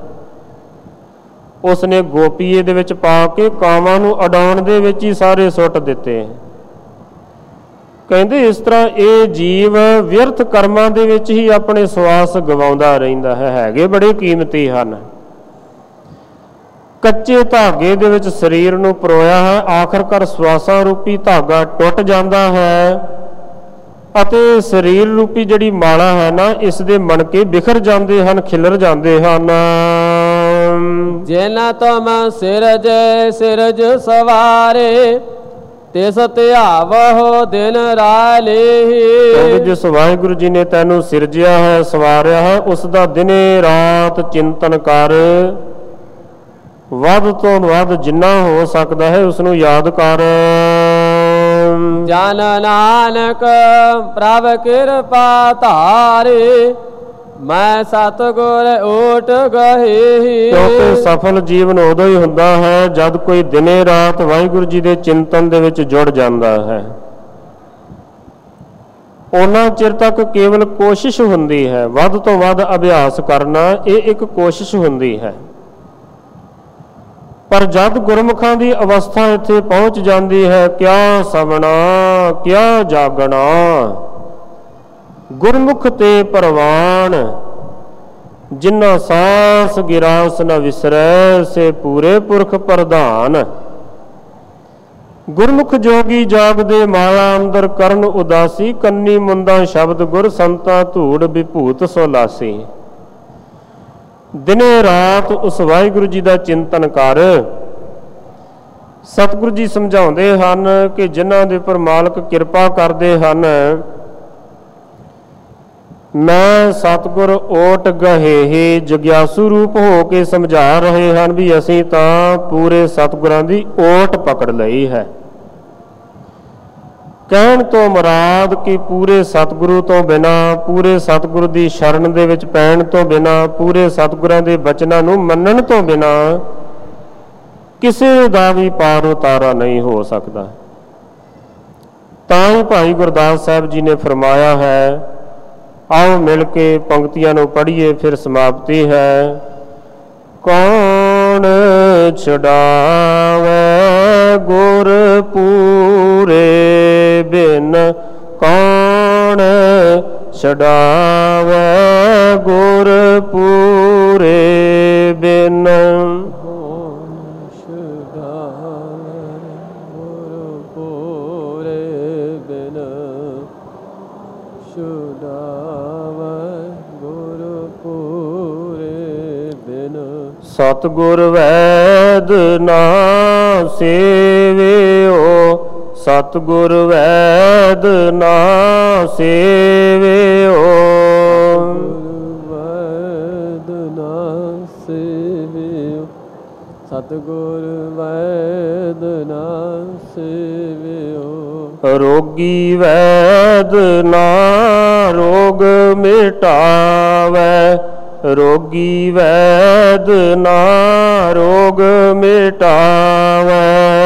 ਉਸ ਨੇ ਗੋਪੀਏ ਦੇ ਵਿੱਚ ਪਾ ਕੇ ਕਾਵਾਂ ਨੂੰ ਉਡਾਉਣ ਦੇ ਵਿੱਚ ਹੀ ਸਾਰੇ ਸੁੱਟ ਦਿੱਤੇ। ਕਹਿੰਦੇ ਇਸ ਤਰ੍ਹਾਂ ਇਹ ਜੀਵ ਵਿਅਰਥ ਕਰਮਾਂ ਦੇ ਵਿੱਚ ਹੀ ਆਪਣੇ ਸਵਾਸ ਗਵਾਉਂਦਾ ਰਹਿੰਦਾ ਹੈ। ਹੈਗੇ ਬੜੇ ਕੀਮਤੀ ਹਨ। ਕੱਚੇ ਧਾਗੇ ਦੇ ਵਿੱਚ ਸਰੀਰ ਨੂੰ ਪਰੋਇਆ ਹੈ, ਆਖਰਕਾਰ ਸਵਾਸਾਂ ਰੂਪੀ ਧਾਗਾ ਟੁੱਟ ਜਾਂਦਾ ਹੈ ਅਤੇ ਸਰੀਰ ਰੂਪੀ ਜਿਹੜੀ ਮਾਲਾ ਹੈ ਨਾ, ਇਸ ਦੇ ਮਣਕੇ ਬਿਖਰ ਜਾਂਦੇ ਹਨ, ਖਿਲਰ ਜਾਂਦੇ ਹਨ। ਜਿਨ ਤੁਮ ਸਿਰਜ ਸਿਰਜ ਸਵਾਰੇ ਤਿਸ ਧਿਆਵਹੁ ਦਿਨ ਰਾਲੇ। ਜਿਸ ਵਾਹਿਗੁਰੂ ਜੀ ਨੇ ਤੈਨੂੰ ਸਿਰਜਿਆ ਹੈ, ਸਵਾਰਿਆ ਹੈ, ਉਸ ਦਾ ਦਿਨੇ ਰਾਤ ਚਿੰਤਨ ਕਰ। ਵੱਧ ਤੋਂ ਵੱਧ ਜਿੰਨਾ ਹੋ ਸਕਦਾ ਹੈ ਉਸ ਨੂੰ ਯਾਦ ਕਰ। ਜਨ ਨਾਨਕ ਪ੍ਰਭ ਕਿਰਪਾ ਧਾਰੇ ਮੈਂ ਸਤਿਗੁਰ ਓਟ ਗਹੀ। ਕਿਉਂਕਿ ਸਫਲ ਜੀਵਨ ਉਦੋਂ ਹੀ ਹੁੰਦਾ ਹੈ ਜਦ ਕੋਈ ਦਿਨੇ ਰਾਤ ਵਾਹਿਗੁਰੂ ਜੀ ਦੇ ਚਿੰਤਨ ਦੇ ਵਿੱਚ ਜੁੜ ਜਾਂਦਾ ਹੈ। ਉਹਨਾਂ ਚਿਰ ਤੱਕ ਕੇਵਲ ਕੋਸ਼ਿਸ਼ ਹੁੰਦੀ ਹੈ, ਵੱਧ ਤੋਂ ਵੱਧ ਅਭਿਆਸ ਕਰਨਾ, ਇਹ ਇੱਕ ਕੋਸ਼ਿਸ਼ ਹੁੰਦੀ ਹੈ। ਪਰ ਜਦ ਗੁਰਮੁਖਾਂ ਦੀ ਅਵਸਥਾ ਇੱਥੇ ਪਹੁੰਚ ਜਾਂਦੀ ਹੈ, ਕਿਆ ਸਵਣਾ ਕਿਆ ਜਾਗਣਾ, ਗੁਰਮੁਖ ਤੇ ਪ੍ਰਵਾਨ ਜਿਨ੍ਹਾਂ ਸਾਸ ਗਿਰਾਸ ਨ ਵਿਸਰੈ ਸੇ ਪੂਰੇ ਪੁਰਖ ਪ੍ਰਧਾਨ। ਗੁਰਮੁਖ ਜੋਗੀ ਜਾਗਦੇ ਮਾਇਆ ਅੰਦਰ ਕਰਨ ਉਦਾਸੀ, ਕੰਨੀ ਮੁੰਦਾ ਸ਼ਬਦ ਗੁਰ ਸੰਤਾ ਧੂੜ ਵਿਭੂਤ ਸੋਲਾਸੀ। ਦਿਨੇ ਰਾਤ ਉਸ ਵਾਹਿਗੁਰੂ ਜੀ ਦਾ ਚਿੰਤਨ ਕਰ, ਸਤਿਗੁਰੂ ਜੀ ਸਮਝਾਉਂਦੇ ਹਨ ਕਿ ਜਿਨ੍ਹਾਂ ਦੇ ਉੱਪਰ ਮਾਲਕ ਕਿਰਪਾ ਕਰਦੇ ਹਨ, ਮੈਂ ਸਤਿਗੁਰ ਓਟ ਗਹੇਹੀ ਜਗਿਆਸੂ ਰੂਪ ਹੋ ਕੇ ਸਮਝਾ ਰਹੇ ਹਨ ਵੀ ਅਸੀਂ ਤਾਂ ਪੂਰੇ ਸਤਿਗੁਰਾਂ ਦੀ ਓਟ ਪਕੜ ਲਈ ਹੈ। ਕਹਿਣ ਤੋਂ ਮੁਰਾਦ ਕਿ ਪੂਰੇ ਸਤਿਗੁਰੂ ਤੋਂ ਬਿਨਾਂ, ਪੂਰੇ ਸਤਿਗੁਰੂ ਦੀ ਸ਼ਰਨ ਦੇ ਵਿੱਚ ਪੈਣ ਤੋਂ ਬਿਨਾਂ, ਪੂਰੇ ਸਤਿਗੁਰਾਂ ਦੇ ਬਚਨਾਂ ਨੂੰ ਮੰਨਣ ਤੋਂ ਬਿਨਾਂ ਕਿਸੇ ਦਾ ਵੀ ਪਾਰ ਉਤਾਰਾ ਨਹੀਂ ਹੋ ਸਕਦਾ। ਤਾਂ ਹੀ ਭਾਈ ਗੁਰਦਾਸ ਸਾਹਿਬ ਜੀ ਨੇ ਫਰਮਾਇਆ ਹੈ, ਆਓ ਮਿਲ ਕੇ ਪੰਕਤੀਆਂ ਨੂੰ ਪੜ੍ਹੀਏ, ਫਿਰ ਸਮਾਪਤੀ ਹੈ। ਕੌਣ ਛੁਡਾਵੇ ਗੁਰ ਪੂਰੇ ਬਿਨ, ਕੌਣ ਛੁਡਾਵੇ ਗੁਰ ਪੂਰੇ ਬਿਨ। ਸਤਿਗੁਰ ਵੈਦ ਨਾ ਸੇਵਿਓ, ਸਤਿਗੁਰ ਵੈਦ ਨਾ ਸੇਵਿਓ, ਵੈਦ ਨਾ ਸੇਵਿਓ, ਸਤਿਗੁਰ ਵੈਦ ਨਾ ਸੇਵਿਓ। ਰੋਗੀ ਵੈਦ ਨਾ ਰੋਗ ਮਿਟਾਵੈ, ਰੋਗੀ ਵੈਦ ਨਾ ਰੋਗ ਮਿਟਾਵੈ,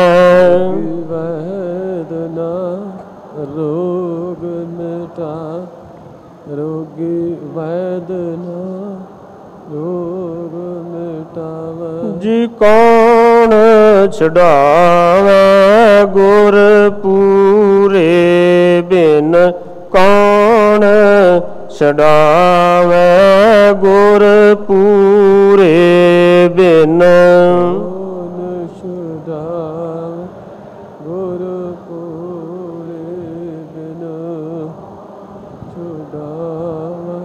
ਵੈਦ ਨਾ ਰੋਗ ਮਿਟਾ, ਰੋਗੀ ਵੈਦ ਨਾ ਰੋਗ ਮਿਟਾਵੈ। ਜੀ ਕੌਣ ਛੁਡਾਵੈ ਗੁਰ ਪੂਰੇ ਬਿਨ, ਕੌਣ ਛੁਡਾਵੈ ਗੁਰ ਪੂਰੇ ਬਿਨ। ਕੌਣ ਛੁਡਾਵੈ ਗੁਰ ਪੂਰੇ ਬਿਨ, ਛੁਡਾਵੈ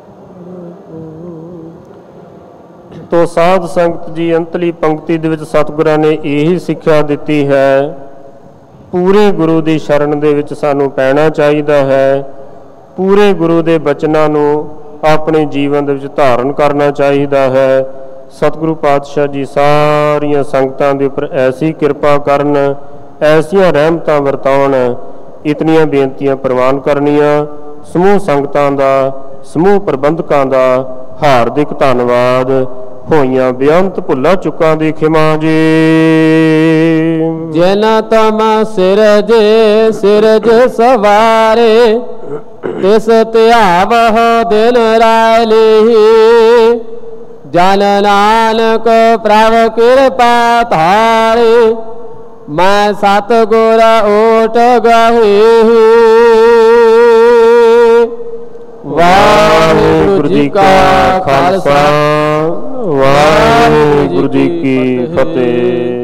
ਤੋ ਸਾਧ ਸੰਗਤ ਜੀ, ਅੰਤਲੀ ਪੰਕਤੀ ਦੇ ਵਿੱਚ ਸਤਿਗੁਰਾਂ ਨੇ ਇਹੀ ਸਿੱਖਿਆ ਦਿੱਤੀ ਹੈ, ਪੂਰੇ ਗੁਰੂ ਦੀ ਸ਼ਰਨ ਦੇ ਵਿੱਚ ਸਾਨੂੰ ਪੈਣਾ ਚਾਹੀਦਾ ਹੈ, ਪੂਰੇ ਗੁਰੂ ਦੇ ਬਚਨਾਂ ਨੂੰ ਆਪਣੇ ਜੀਵਨ ਦੇ ਵਿੱਚ ਧਾਰਨ ਕਰਨਾ ਚਾਹੀਦਾ ਹੈ। ਸਤਿਗੁਰੂ ਪਾਤਸ਼ਾਹ ਜੀ ਸਾਰੀਆਂ ਸੰਗਤਾਂ ਦੇ ਉੱਪਰ ਐਸੀ ਕਿਰਪਾ ਕਰਨ, ਐਸੀਆਂ ਰਹਿਮਤਾਂ ਵਰਤਾਉਣ। ਇਤਨੀਆਂ ਬੇਨਤੀਆਂ ਪ੍ਰਵਾਨ ਕਰਨੀਆਂ। ਸਮੂਹ ਸੰਗਤਾਂ ਦਾ, ਸਮੂਹ ਪ੍ਰਬੰਧਕਾਂ ਦਾ ਹਾਰਦਿਕ ਧੰਨਵਾਦ। ਹੋਈਆਂ ਬੇਅੰਤ ਭੁੱਲਾਂ ਚੁੱਕਾਂ ਦੀ ਖਿਮਾ ਜੀ। ਜਿਨ ਤਮ ਸਿਰਜੇ ਸਿਰਜ ਸਵਾਰੇ, ਤਿਸ ਧਿਆਵਹੁ ਦਿਨ ਰਾਇ। ਜਨ ਨਾਨਕ ਪ੍ਰਭ ਕਿਰਪਾ ਧਾਰੇ, ਮੈਂ ਸਤਿਗੁਰ ਓਟ ਗਹੇਹੀ। ਵਾਹਿਗੁਰੂ ਜੀ ਕਾ ਖਾਲਸਾ, ਵਾਹਿਗੁਰੂ ਜੀ ਕੀ ਫਤਿਹ।